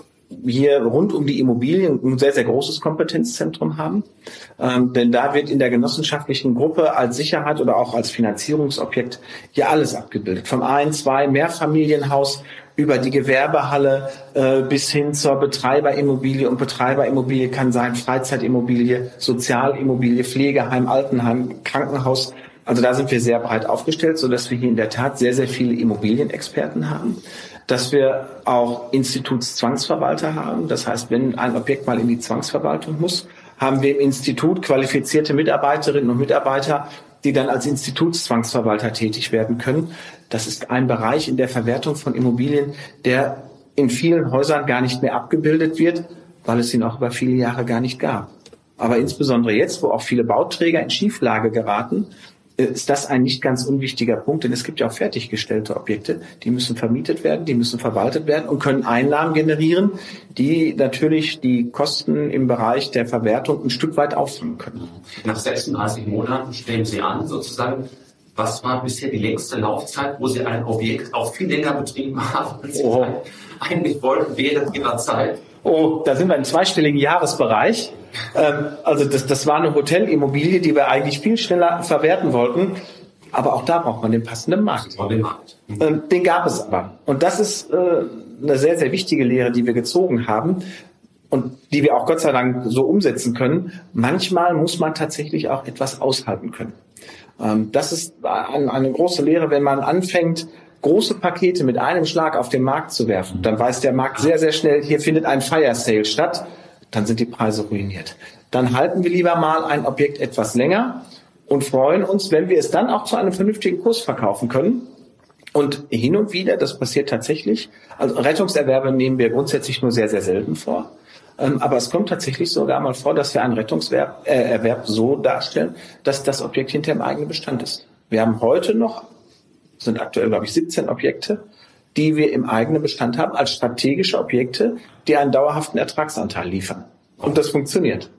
hier rund um die Immobilien ein sehr, sehr großes Kompetenzzentrum haben. Ähm, denn da wird in der genossenschaftlichen Gruppe als Sicherheit oder auch als Finanzierungsobjekt ja alles abgebildet. Vom ein-, zwei-, Mehrfamilienhaus über die Gewerbehalle äh, bis hin zur Betreiberimmobilie. Und Betreiberimmobilie kann sein Freizeitimmobilie, Sozialimmobilie, Pflegeheim, Altenheim, Krankenhaus. Also da sind wir sehr breit aufgestellt, sodass wir hier in der Tat sehr, sehr viele Immobilienexperten haben. Dass wir auch Institutszwangsverwalter haben. Das heißt, wenn ein Objekt mal in die Zwangsverwaltung muss, haben wir im Institut qualifizierte Mitarbeiterinnen und Mitarbeiter, die dann als Institutszwangsverwalter tätig werden können. Das ist ein Bereich in der Verwertung von Immobilien, der in vielen Häusern gar nicht mehr abgebildet wird, weil es ihn auch über viele Jahre gar nicht gab. Aber insbesondere jetzt, wo auch viele Bauträger in Schieflage geraten, ist das ein nicht ganz unwichtiger Punkt, denn es gibt ja auch fertiggestellte Objekte, die müssen vermietet werden, die müssen verwaltet werden und können Einnahmen generieren, die natürlich die Kosten im Bereich der Verwertung ein Stück weit auffangen können. Nach sechsunddreißig Monaten stehen Sie an, sozusagen. Was war bisher die längste Laufzeit, wo Sie ein Objekt auch viel länger betrieben haben, als Sie oh. eigentlich wollten während Ihrer Zeit? Oh, da sind wir im zweistelligen Jahresbereich. Ähm, also das, das war eine Hotelimmobilie, die wir eigentlich viel schneller verwerten wollten. Aber auch da braucht man den passenden Markt. Den Markt. Ähm, den gab es aber. Und das ist äh, eine sehr, sehr wichtige Lehre, die wir gezogen haben und die wir auch Gott sei Dank so umsetzen können. Manchmal muss man tatsächlich auch etwas aushalten können. Ähm, das ist eine, eine große Lehre, wenn man anfängt, große Pakete mit einem Schlag auf den Markt zu werfen, dann weiß der Markt sehr, sehr schnell, hier findet ein Fire Sale statt, dann sind die Preise ruiniert. Dann halten wir lieber mal ein Objekt etwas länger und freuen uns, wenn wir es dann auch zu einem vernünftigen Kurs verkaufen können. Und hin und wieder, das passiert tatsächlich, also Rettungserwerbe nehmen wir grundsätzlich nur sehr, sehr selten vor. Aber es kommt tatsächlich sogar mal vor, dass wir einen Rettungserwerb äh, so darstellen, dass das Objekt hinter dem eigenen Bestand ist. Wir haben heute noch sind aktuell, glaube ich, siebzehn Objekte, die wir im eigenen Bestand haben, als strategische Objekte, die einen dauerhaften Ertragsanteil liefern. Und das funktioniert.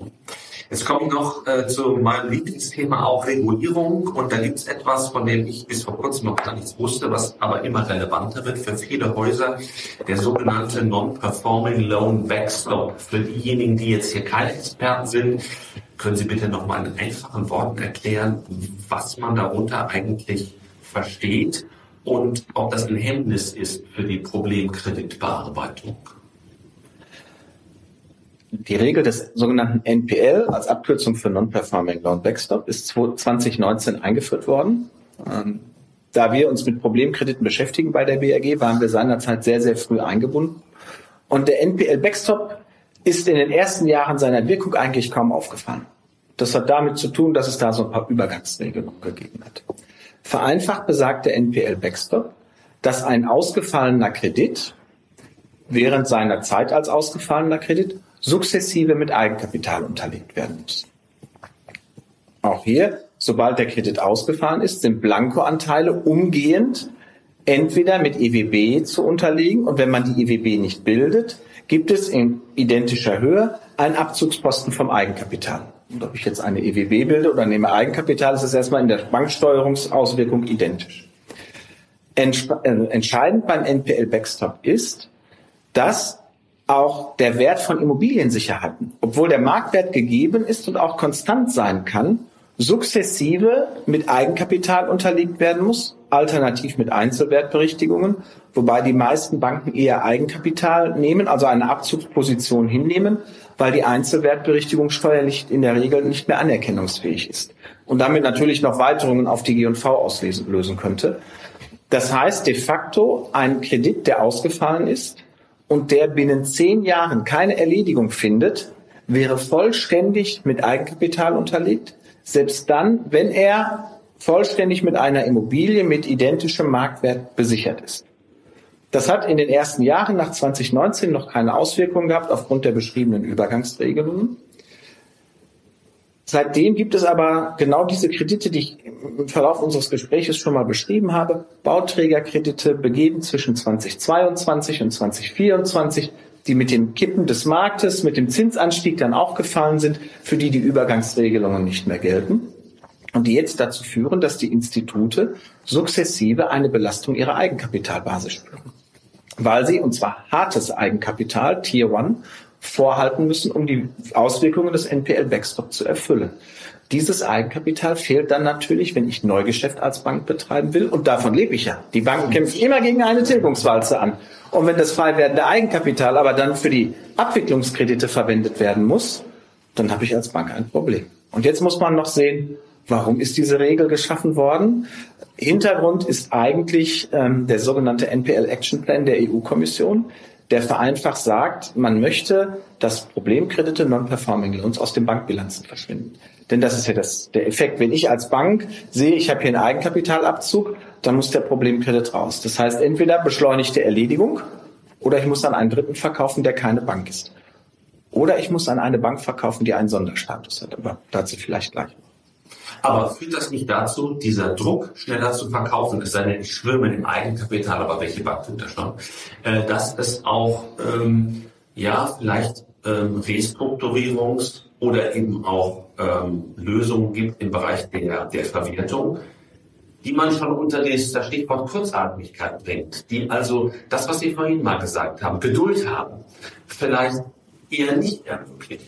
Jetzt komme ich noch äh, zu meinem Lieblingsthema, auch Regulierung. Und da gibt es etwas, von dem ich bis vor kurzem noch gar nichts wusste, was aber immer relevanter wird für viele Häuser, der sogenannte Non-Performing Loan Backstop. Für diejenigen, die jetzt hier keine Experten sind, können Sie bitte noch mal in einfachen Worten erklären, was man darunter eigentlich versteht und ob das ein Hemmnis ist für die Problemkreditbearbeitung. Die Regel des sogenannten N P L als Abkürzung für Non-Performing Loan Backstop ist zwanzig neunzehn eingeführt worden. Da wir uns mit Problemkrediten beschäftigen bei der B R G, waren wir seinerzeit sehr, sehr früh eingebunden. Und der N P L Backstop ist in den ersten Jahren seiner Wirkung eigentlich kaum aufgefallen. Das hat damit zu tun, dass es da so ein paar Übergangsregelungen gegeben hat. Vereinfacht besagt der N P L Backstop, dass ein ausgefallener Kredit während seiner Zeit als ausgefallener Kredit sukzessive mit Eigenkapital unterlegt werden muss. Auch hier, sobald der Kredit ausgefallen ist, sind Blankoanteile umgehend entweder mit E W B zu unterlegen und wenn man die E W B nicht bildet, gibt es in identischer Höhe einen Abzugsposten vom Eigenkapital. Und ob ich jetzt eine E W B bilde oder nehme Eigenkapital, ist es erstmal in der Banksteuerungsauswirkung identisch. Entsp- äh, entscheidend beim N P L Backstop ist, dass auch der Wert von Immobiliensicherheiten, obwohl der Marktwert gegeben ist und auch konstant sein kann, sukzessive mit Eigenkapital unterlegt werden muss, alternativ mit Einzelwertberichtigungen, wobei die meisten Banken eher Eigenkapital nehmen, also eine Abzugsposition hinnehmen, weil die Einzelwertberichtigung steuerlich in der Regel nicht mehr anerkennungsfähig ist und damit natürlich noch Weiterungen auf die G und V auslösen lösen könnte. Das heißt de facto ein Kredit, der ausgefallen ist und der binnen zehn Jahren keine Erledigung findet, wäre vollständig mit Eigenkapital unterlegt, selbst dann, wenn er vollständig mit einer Immobilie mit identischem Marktwert besichert ist. Das hat in den ersten Jahren nach zwanzig neunzehn noch keine Auswirkungen gehabt aufgrund der beschriebenen Übergangsregelungen. Seitdem gibt es aber genau diese Kredite, die ich im Verlauf unseres Gesprächs schon mal beschrieben habe. Bauträgerkredite begeben zwischen zweitausendzweiundzwanzig und zweitausendvierundzwanzig, die mit dem Kippen des Marktes, mit dem Zinsanstieg dann auch gefallen sind, für die die Übergangsregelungen nicht mehr gelten und die jetzt dazu führen, dass die Institute sukzessive eine Belastung ihrer Eigenkapitalbasis spüren, weil sie, und zwar hartes Eigenkapital, Tier One, vorhalten müssen, um die Auswirkungen des N P L-Backstop zu erfüllen. Dieses Eigenkapital fehlt dann natürlich, wenn ich Neugeschäft als Bank betreiben will. Und davon lebe ich ja. Die Banken kämpfen immer gegen eine Tilgungswalze an. Und wenn das frei werdende Eigenkapital aber dann für die Abwicklungskredite verwendet werden muss, dann habe ich als Bank ein Problem. Und jetzt muss man noch sehen, warum ist diese Regel geschaffen worden? Hintergrund ist eigentlich ähm, der sogenannte N P L-Action Plan der E U-Kommission, der vereinfacht sagt, man möchte, dass Problemkredite, Non-Performing Loans aus den Bankbilanzen verschwinden. Denn das ist ja das, der Effekt. Wenn ich als Bank sehe, ich habe hier einen Eigenkapitalabzug, dann muss der Problemkredit raus. Das heißt, entweder beschleunigte Erledigung oder ich muss an einen Dritten verkaufen, der keine Bank ist. Oder ich muss an eine Bank verkaufen, die einen Sonderstatus hat. Aber dazu vielleicht gleich. Aber führt das nicht dazu, dieser Druck schneller zu verkaufen, es sei denn, ich schwimme im Eigenkapital, aber welche Bank tut das schon, äh, dass es auch, ähm, ja, vielleicht ähm, Restrukturierungs- oder eben auch ähm, Lösungen gibt im Bereich der, der Verwertung, die man schon unter das Stichwort Kurzatmigkeit bringt, die also das, was Sie vorhin mal gesagt haben, Geduld haben, vielleicht eher nicht ermöglicht.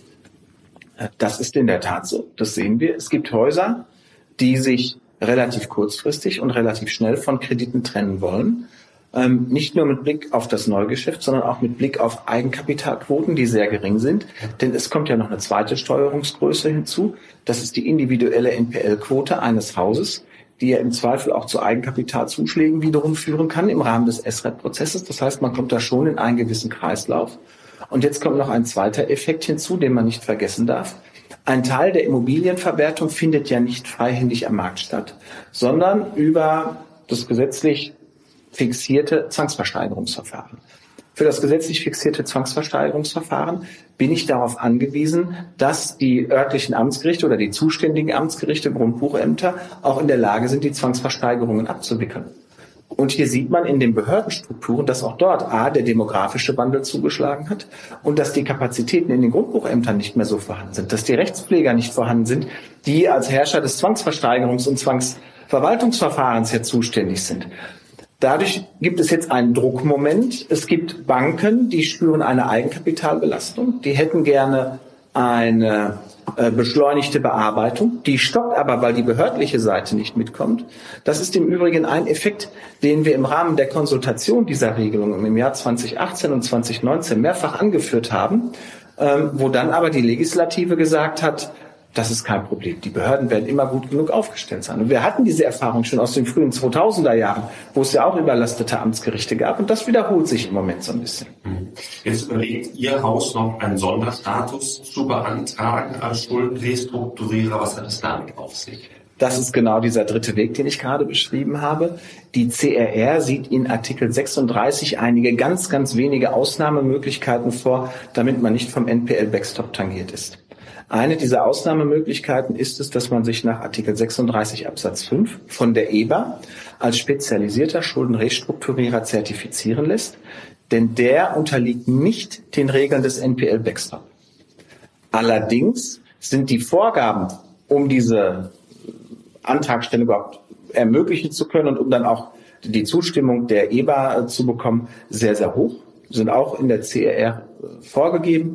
Das ist in der Tat so, das sehen wir. Es gibt Häuser, die sich relativ kurzfristig und relativ schnell von Krediten trennen wollen. Ähm, nicht nur mit Blick auf das Neugeschäft, sondern auch mit Blick auf Eigenkapitalquoten, die sehr gering sind. Denn es kommt ja noch eine zweite Steuerungsgröße hinzu. Das ist die individuelle N P L-Quote eines Hauses, die ja im Zweifel auch zu Eigenkapitalzuschlägen wiederum führen kann im Rahmen des S R E T-Prozesses. Das heißt, man kommt da schon in einen gewissen Kreislauf. Und jetzt kommt noch ein zweiter Effekt hinzu, den man nicht vergessen darf. Ein Teil der Immobilienverwertung findet ja nicht freihändig am Markt statt, sondern über das gesetzlich fixierte Zwangsversteigerungsverfahren. Für das gesetzlich fixierte Zwangsversteigerungsverfahren bin ich darauf angewiesen, dass die örtlichen Amtsgerichte oder die zuständigen Amtsgerichte, Grundbuchämter, auch in der Lage sind, die Zwangsversteigerungen abzuwickeln. Und hier sieht man in den Behördenstrukturen, dass auch dort A, der demografische Wandel zugeschlagen hat und dass die Kapazitäten in den Grundbuchämtern nicht mehr so vorhanden sind, dass die Rechtspfleger nicht vorhanden sind, die als Herrscher des Zwangsversteigerungs- und Zwangsverwaltungsverfahrens hier zuständig sind. Dadurch gibt es jetzt einen Druckmoment. Es gibt Banken, die spüren eine Eigenkapitalbelastung. Die hätten gerne eine äh, beschleunigte Bearbeitung. Die stockt aber, weil die behördliche Seite nicht mitkommt. Das ist im Übrigen ein Effekt, den wir im Rahmen der Konsultation dieser Regelung im Jahr zwanzig achtzehn und zwanzig neunzehn mehrfach angeführt haben, ähm, wo dann aber die Legislative gesagt hat, das ist kein Problem. Die Behörden werden immer gut genug aufgestellt sein. Und wir hatten diese Erfahrung schon aus den frühen zweitausender Jahren, wo es ja auch überlastete Amtsgerichte gab. Und das wiederholt sich im Moment so ein bisschen. Jetzt überlegt Ihr Haus noch einen Sonderstatus zu beantragen als Schuldenrestrukturierer. Was hat es damit auf sich? Das ist genau dieser dritte Weg, den ich gerade beschrieben habe. Die C R R sieht in Artikel sechsunddreißig einige ganz, ganz wenige Ausnahmemöglichkeiten vor, damit man nicht vom N P L-Backstop tangiert ist. Eine dieser Ausnahmemöglichkeiten ist es, dass man sich nach Artikel sechsunddreißig Absatz fünf von der E B A als spezialisierter Schuldenrestrukturierer zertifizieren lässt, denn der unterliegt nicht den Regeln des N P L-Backstop. Allerdings sind die Vorgaben, um diese Antragstellung überhaupt ermöglichen zu können und um dann auch die Zustimmung der E B A zu bekommen, sehr, sehr hoch, sind auch in der C R R vorgegeben.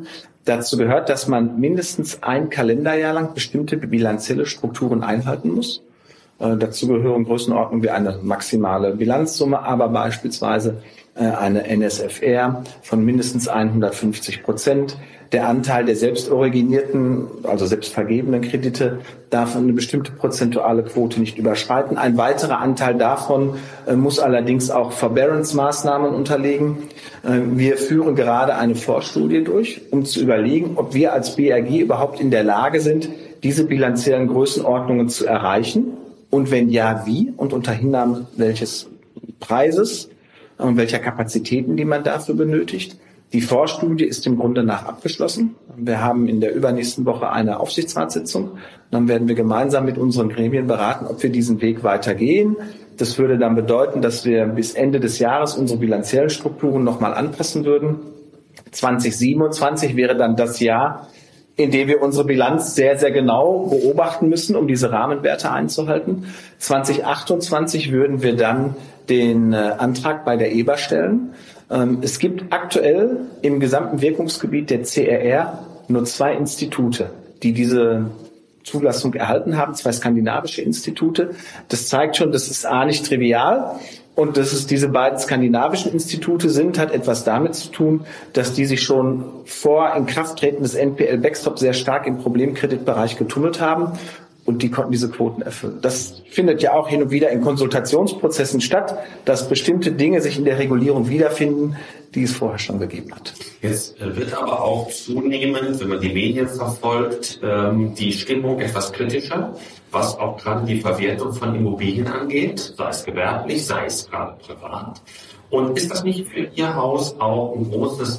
Dazu gehört, dass man mindestens ein Kalenderjahr lang bestimmte bilanzielle Strukturen einhalten muss. Äh, dazu gehören Größenordnungen wie eine maximale Bilanzsumme, aber beispielsweise äh, eine N S F R von mindestens hundertfünfzig Prozent. Der Anteil der selbst originierten, also selbst vergebenen Kredite darf eine bestimmte prozentuale Quote nicht überschreiten. Ein weiterer Anteil davon äh, muss allerdings auch Forbearance-Maßnahmen unterliegen. Äh, wir führen gerade eine Vorstudie durch, um zu überlegen, ob wir als B R G überhaupt in der Lage sind, diese bilanziellen Größenordnungen zu erreichen. Und wenn ja, wie und unter Hinnahme welches Preises und welcher Kapazitäten, die man dafür benötigt. Die Vorstudie ist im Grunde nach abgeschlossen. Wir haben in der übernächsten Woche eine Aufsichtsratssitzung. Dann werden wir gemeinsam mit unseren Gremien beraten, ob wir diesen Weg weitergehen. Das würde dann bedeuten, dass wir bis Ende des Jahres unsere bilanziellen Strukturen nochmal anpassen würden. zwanzig siebenundzwanzig wäre dann das Jahr, in dem wir unsere Bilanz sehr, sehr genau beobachten müssen, um diese Rahmenwerte einzuhalten. zwanzig achtundzwanzig würden wir dann den äh, Antrag bei der E B A stellen. Ähm, es gibt aktuell im gesamten Wirkungsgebiet der C R R nur zwei Institute, die diese Zulassung erhalten haben, zwei skandinavische Institute. Das zeigt schon, das ist A nicht trivial. Und dass es diese beiden skandinavischen Institute sind, hat etwas damit zu tun, dass die sich schon vor Inkrafttreten des N P L-Backstop sehr stark im Problemkreditbereich getummelt haben. Und die konnten diese Quoten erfüllen. Das findet ja auch hin und wieder in Konsultationsprozessen statt, dass bestimmte Dinge sich in der Regulierung wiederfinden, die es vorher schon gegeben hat. Jetzt wird aber auch zunehmend, wenn man die Medien verfolgt, die Stimmung etwas kritischer, was auch gerade die Verwertung von Immobilien angeht, sei es gewerblich, sei es gerade privat. Und ist das nicht für Ihr Haus auch ein großes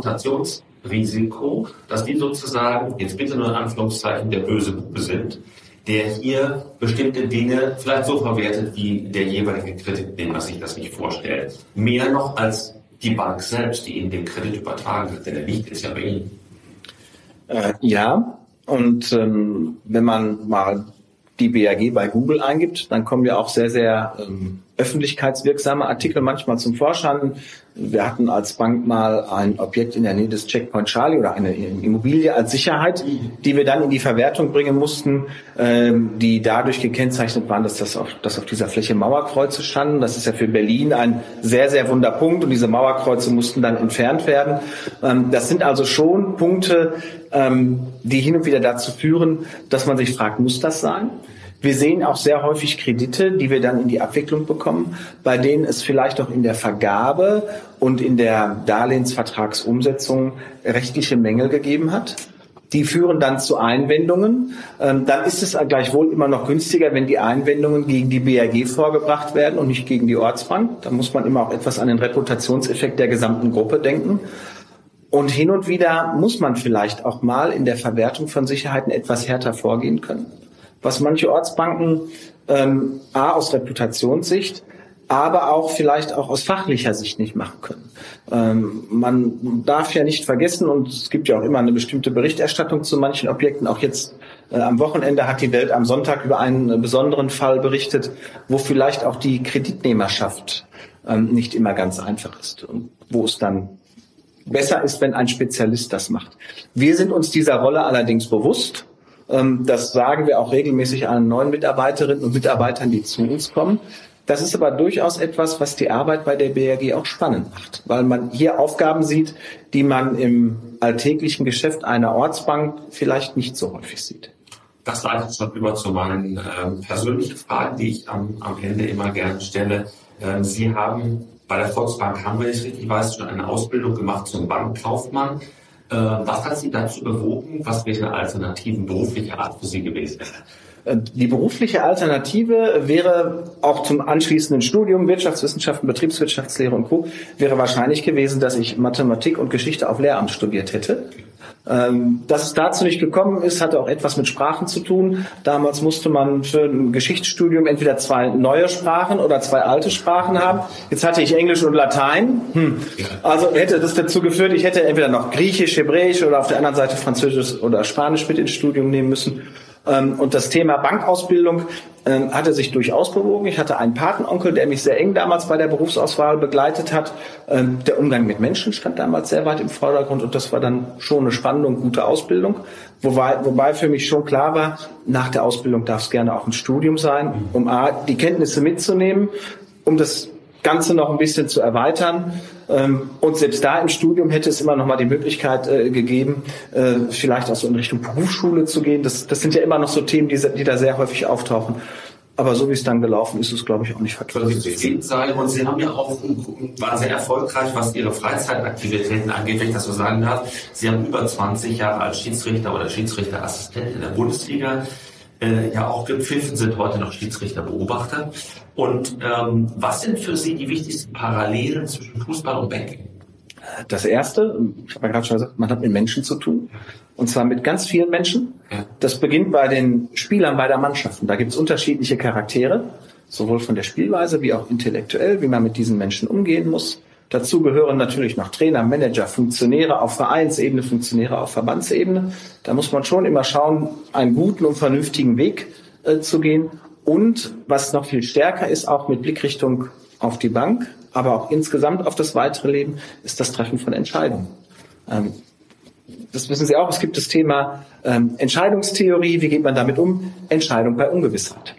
Reputationsrisiko, dass die sozusagen, jetzt bitte nur in Anführungszeichen, der böse Bube sind, der hier bestimmte Dinge vielleicht so verwertet, wie der jeweilige Kreditnehmer sich das nicht vorstellt? Mehr noch als die Bank selbst, die Ihnen den Kredit übertragen hat, denn der liegt ist ja bei Ihnen. Äh, ja, und ähm, wenn man mal die B A G bei Google eingibt, dann kommen ja auch sehr, sehr ähm, öffentlichkeitswirksame Artikel manchmal zum Vorschein. Wir hatten als Bank mal ein Objekt in der Nähe des Checkpoint Charlie oder eine Immobilie als Sicherheit, die wir dann in die Verwertung bringen mussten, ähm, die dadurch gekennzeichnet waren, dass das auf, dass auf dieser Fläche Mauerkreuze standen. Das ist ja für Berlin ein sehr, sehr wunder Punkt und diese Mauerkreuze mussten dann entfernt werden. Ähm, das sind also schon Punkte, ähm, die hin und wieder dazu führen, dass man sich fragt, muss das sein? Wir sehen auch sehr häufig Kredite, die wir dann in die Abwicklung bekommen, bei denen es vielleicht auch in der Vergabe und in der Darlehensvertragsumsetzung rechtliche Mängel gegeben hat. Die führen dann zu Einwendungen. Ähm, dann ist es gleichwohl immer noch günstiger, wenn die Einwendungen gegen die B R G vorgebracht werden und nicht gegen die Ortsbank. Da muss man immer auch etwas an den Reputationseffekt der gesamten Gruppe denken. Und hin und wieder muss man vielleicht auch mal in der Verwertung von Sicherheiten etwas härter vorgehen können. Was manche Ortsbanken ähm, A aus Reputationssicht, aber auch vielleicht auch aus fachlicher Sicht nicht machen können. Ähm, man darf ja nicht vergessen, und es gibt ja auch immer eine bestimmte Berichterstattung zu manchen Objekten. Auch jetzt äh, am Wochenende hat die Welt am Sonntag über einen äh, besonderen Fall berichtet, wo vielleicht auch die Kreditnehmerschaft ähm, nicht immer ganz einfach ist und wo es dann besser ist, wenn ein Spezialist das macht. Wir sind uns dieser Rolle allerdings bewusst. Das sagen wir auch regelmäßig allen neuen Mitarbeiterinnen und Mitarbeitern, die zu uns kommen. Das ist aber durchaus etwas, was die Arbeit bei der B R G auch spannend macht, weil man hier Aufgaben sieht, die man im alltäglichen Geschäft einer Ortsbank vielleicht nicht so häufig sieht. Das leitet schon über zu meinen äh, persönlichen Fragen, die ich am, am Ende immer gerne stelle. Ähm, Sie haben bei der Volksbank haben wir, wenn ich richtig weiß, schon eine Ausbildung gemacht zum Bankkaufmann. Was hat Sie dazu bewogen? Was wäre eine alternative berufliche Art für Sie gewesen? Die berufliche Alternative wäre auch zum anschließenden Studium Wirtschaftswissenschaften, Betriebswirtschaftslehre und Co. wäre wahrscheinlich gewesen, dass ich Mathematik und Geschichte auf Lehramt studiert hätte. Dass es dazu nicht gekommen ist, hatte auch etwas mit Sprachen zu tun. Damals musste man für ein Geschichtsstudium entweder zwei neue Sprachen oder zwei alte Sprachen haben. Jetzt hatte ich Englisch und Latein. Hm. Also hätte das dazu geführt, ich hätte entweder noch Griechisch, Hebräisch oder auf der anderen Seite Französisch oder Spanisch mit ins Studium nehmen müssen. Und das Thema Bankausbildung hatte sich durchaus bewogen. Ich hatte einen Patenonkel, der mich sehr eng damals bei der Berufsauswahl begleitet hat. Der Umgang mit Menschen stand damals sehr weit im Vordergrund und das war dann schon eine spannende und gute Ausbildung. Wobei, wobei für mich schon klar war, nach der Ausbildung darf es gerne auch ein Studium sein, um A, die Kenntnisse mitzunehmen, um das Ganze noch ein bisschen zu erweitern. Und selbst da im Studium hätte es immer noch mal die Möglichkeit äh, gegeben, äh, vielleicht auch so in Richtung Berufsschule zu gehen. Das, das sind ja immer noch so Themen, die, die da sehr häufig auftauchen. Aber so wie es dann gelaufen ist, ist es, glaube ich, auch nicht verkehrt. Können Sie zufrieden sein? Und Sie haben ja auch, waren sehr erfolgreich, was Ihre Freizeitaktivitäten angeht, wenn ich das so sagen darf. Sie haben über zwanzig Jahre als Schiedsrichter oder Schiedsrichterassistent in der Bundesliga Äh, ja auch gepfiffen, sind heute noch Schiedsrichterbeobachter. Und ähm, was sind für Sie die wichtigsten Parallelen zwischen Fußball und Banking? Das Erste, ich habe ja gerade schon gesagt, man hat mit Menschen zu tun. Und zwar mit ganz vielen Menschen. Ja. Das beginnt bei den Spielern beider Mannschaften. Da gibt es unterschiedliche Charaktere, sowohl von der Spielweise wie auch intellektuell, wie man mit diesen Menschen umgehen muss. Dazu gehören natürlich noch Trainer, Manager, Funktionäre auf Vereinsebene, Funktionäre auf Verbandsebene. Da muss man schon immer schauen, einen guten und vernünftigen Weg äh, zu gehen. Und was noch viel stärker ist, auch mit Blickrichtung auf die Bank, aber auch insgesamt auf das weitere Leben, ist das Treffen von Entscheidungen. Ähm, das wissen Sie auch, es gibt das Thema ähm, Entscheidungstheorie, wie geht man damit um? Entscheidung bei Ungewissheit.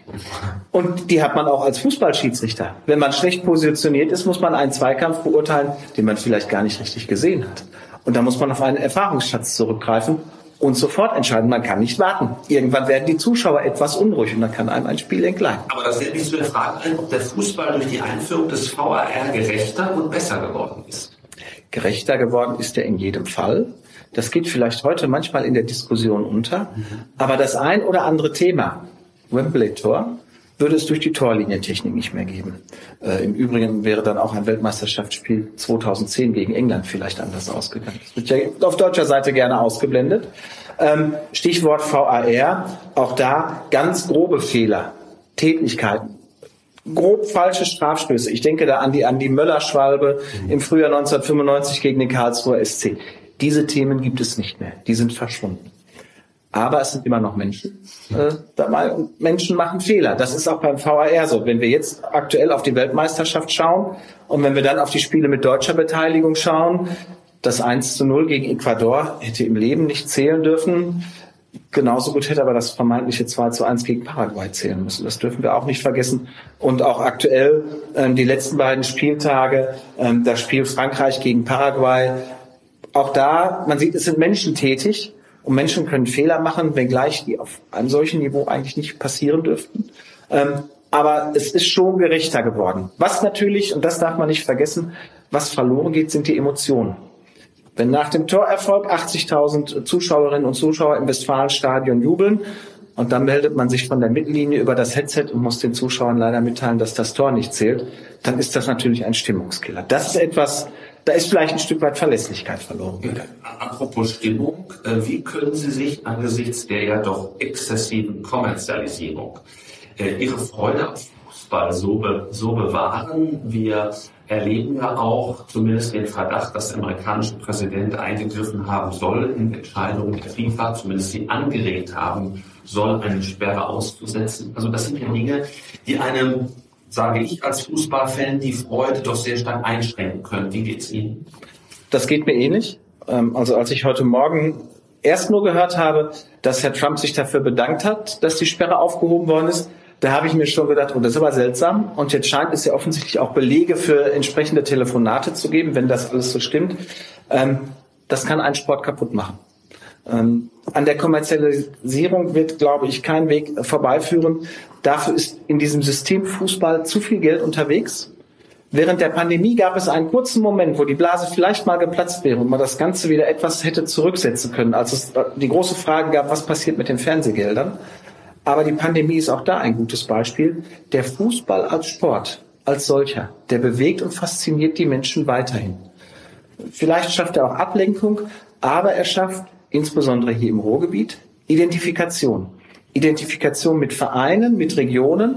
Und die hat man auch als Fußballschiedsrichter. Wenn man schlecht positioniert ist, muss man einen Zweikampf beurteilen, den man vielleicht gar nicht richtig gesehen hat. Und da muss man auf einen Erfahrungsschatz zurückgreifen und sofort entscheiden. Man kann nicht warten. Irgendwann werden die Zuschauer etwas unruhig und dann kann einem ein Spiel entgleiten. Aber das lädt mich zu der Frage ein, ob der Fußball durch die Einführung des V A R gerechter und besser geworden ist. Gerechter geworden ist er in jedem Fall. Das geht vielleicht heute manchmal in der Diskussion unter. Mhm. Aber das ein oder andere Thema, Wembley-Tor, würde es durch die Torlinientechnik nicht mehr geben. Äh, Im Übrigen wäre dann auch ein Weltmeisterschaftsspiel zweitausendzehn gegen England vielleicht anders ausgegangen. Das wird ja auf deutscher Seite gerne ausgeblendet. Ähm, Stichwort V A R, auch da ganz grobe Fehler, Tätlichkeiten. Grob falsche Strafstöße. Ich denke da an die, an die Möller-Schwalbe im Frühjahr neunzehnhundertfünfundneunzig gegen den Karlsruher S C. Diese Themen gibt es nicht mehr. Die sind verschwunden. Aber es sind immer noch Menschen äh, dabei und Menschen machen Fehler. Das ist auch beim V A R so. Wenn wir jetzt aktuell auf die Weltmeisterschaft schauen und wenn wir dann auf die Spiele mit deutscher Beteiligung schauen, das eins zu null gegen Ecuador hätte im Leben nicht zählen dürfen. Genauso gut hätte aber das vermeintliche zwei zu eins gegen Paraguay zählen müssen. Das dürfen wir auch nicht vergessen. Und auch aktuell ähm, die letzten beiden Spieltage, ähm, das Spiel Frankreich gegen Paraguay. Auch da, man sieht, es sind Menschen tätig und Menschen können Fehler machen, wenngleich die auf einem solchen Niveau eigentlich nicht passieren dürften. Ähm, aber es ist schon gerechter geworden. Was natürlich, und das darf man nicht vergessen, was verloren geht, sind die Emotionen. Wenn nach dem Torerfolg achtzigtausend Zuschauerinnen und Zuschauer im Westfalenstadion jubeln und dann meldet man sich von der Mittellinie über das Headset und muss den Zuschauern leider mitteilen, dass das Tor nicht zählt, dann ist das natürlich ein Stimmungskiller. Das ist etwas, da ist vielleicht ein Stück weit Verlässlichkeit verloren gegangen. Apropos Stimmung, wie können Sie sich angesichts der ja doch exzessiven Kommerzialisierung Ihre Freude auf Fußball so, be, so bewahren? Wir erleben ja auch zumindest den Verdacht, dass der amerikanische Präsident eingegriffen haben soll in Entscheidungen der FIFA, zumindest sie angeregt haben soll, eine Sperre auszusetzen. Also das sind ja Dinge, die einem, sage ich als Fußballfan, die Freude doch sehr stark einschränken können. Wie geht's Ihnen? Das geht mir ähnlich. Also als ich heute Morgen erst nur gehört habe, dass Herr Trump sich dafür bedankt hat, dass die Sperre aufgehoben worden ist, da habe ich mir schon gedacht, oh, das ist aber seltsam. Und jetzt scheint es ja offensichtlich auch Belege für entsprechende Telefonate zu geben, wenn das alles so stimmt. Ähm, das kann einen Sport kaputt machen. Ähm, an der Kommerzialisierung wird, glaube ich, kein Weg vorbeiführen. Dafür ist in diesem System Fußball zu viel Geld unterwegs. Während der Pandemie gab es einen kurzen Moment, wo die Blase vielleicht mal geplatzt wäre und man das Ganze wieder etwas hätte zurücksetzen können, als es die große Frage gab, was passiert mit den Fernsehgeldern. Aber die Pandemie ist auch da ein gutes Beispiel. Der Fußball als Sport, als solcher, der bewegt und fasziniert die Menschen weiterhin. Vielleicht schafft er auch Ablenkung, aber er schafft, insbesondere hier im Ruhrgebiet, Identifikation. Identifikation mit Vereinen, mit Regionen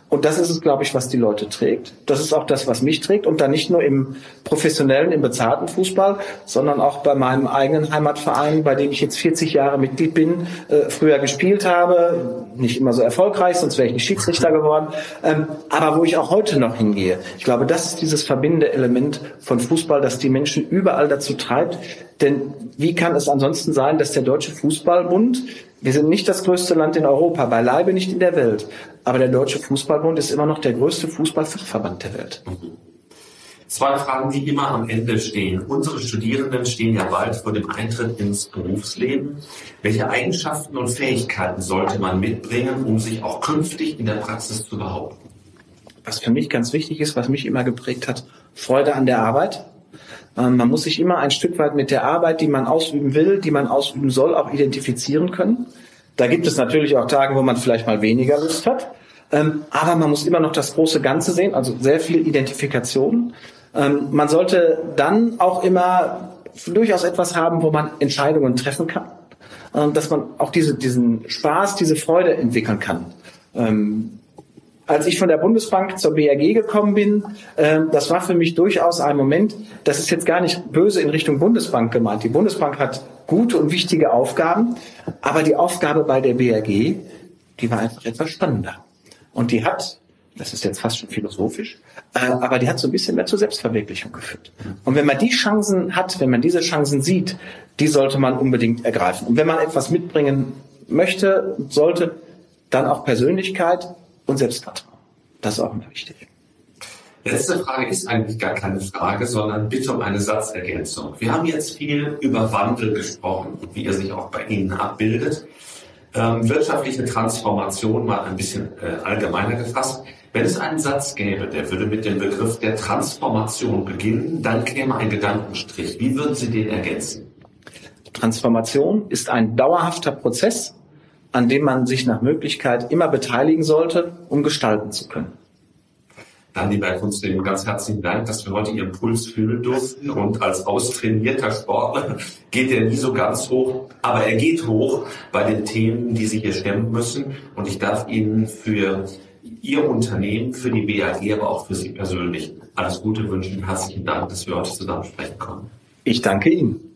Und das ist es, glaube ich, was die Leute trägt. Das ist auch das, was mich trägt. Und dann nicht nur im professionellen, im bezahlten Fußball, sondern auch bei meinem eigenen Heimatverein, bei dem ich jetzt vierzig Jahre Mitglied bin, äh, früher gespielt habe. Nicht immer so erfolgreich, sonst wäre ich nicht Schiedsrichter geworden. Ähm, aber wo ich auch heute noch hingehe. Ich glaube, das ist dieses verbindende Element von Fußball, das die Menschen überall dazu treibt. Denn wie kann es ansonsten sein, dass der Deutsche Fußballbund, wir sind nicht das größte Land in Europa, beileibe nicht in der Welt, aber der Deutsche Fußballbund ist immer noch der größte Fußballfachverband der Welt. Zwei Fragen, die immer am Ende stehen. Unsere Studierenden stehen ja bald vor dem Eintritt ins Berufsleben. Welche Eigenschaften und Fähigkeiten sollte man mitbringen, um sich auch künftig in der Praxis zu behaupten? Was für mich ganz wichtig ist, was mich immer geprägt hat, Freude an der Arbeit. Man muss sich immer ein Stück weit mit der Arbeit, die man ausüben will, die man ausüben soll, auch identifizieren können. Da gibt es natürlich auch Tage, wo man vielleicht mal weniger Lust hat. Aber man muss immer noch das große Ganze sehen, also sehr viel Identifikation. Man sollte dann auch immer durchaus etwas haben, wo man Entscheidungen treffen kann. Dass man auch diese, diesen Spaß, diese Freude entwickeln kann. Als ich von der Bundesbank zur B R G gekommen bin, äh, das war für mich durchaus ein Moment, das ist jetzt gar nicht böse in Richtung Bundesbank gemeint. Die Bundesbank hat gute und wichtige Aufgaben, aber die Aufgabe bei der B R G, die war einfach etwas spannender. Und die hat, das ist jetzt fast schon philosophisch, äh, aber die hat so ein bisschen mehr zur Selbstverwirklichung geführt. Und wenn man die Chancen hat, wenn man diese Chancen sieht, die sollte man unbedingt ergreifen. Und wenn man etwas mitbringen möchte, sollte, dann auch Persönlichkeit und Selbstvertrauen. Das ist auch immer wichtig. Letzte Frage ist eigentlich gar keine Frage, sondern bitte um eine Satzergänzung. Wir haben jetzt viel über Wandel gesprochen, wie er sich auch bei Ihnen abbildet. Ähm, wirtschaftliche Transformation mal ein bisschen äh, allgemeiner gefasst. Wenn es einen Satz gäbe, der würde mit dem Begriff der Transformation beginnen, dann käme ein Gedankenstrich. Wie würden Sie den ergänzen? Transformation ist ein dauerhafter Prozess, an dem man sich nach Möglichkeit immer beteiligen sollte, um gestalten zu können. Dann, lieber Herr Kunstling, ganz herzlichen Dank, dass wir heute Ihren Puls fühlen durften. Und als austrainierter Sportler geht er nie so ganz hoch, aber er geht hoch bei den Themen, die Sie hier stemmen müssen. Und ich darf Ihnen für Ihr Unternehmen, für die B A G, aber auch für Sie persönlich alles Gute wünschen. Herzlichen Dank, dass wir heute zusammen sprechen konnten. Ich danke Ihnen.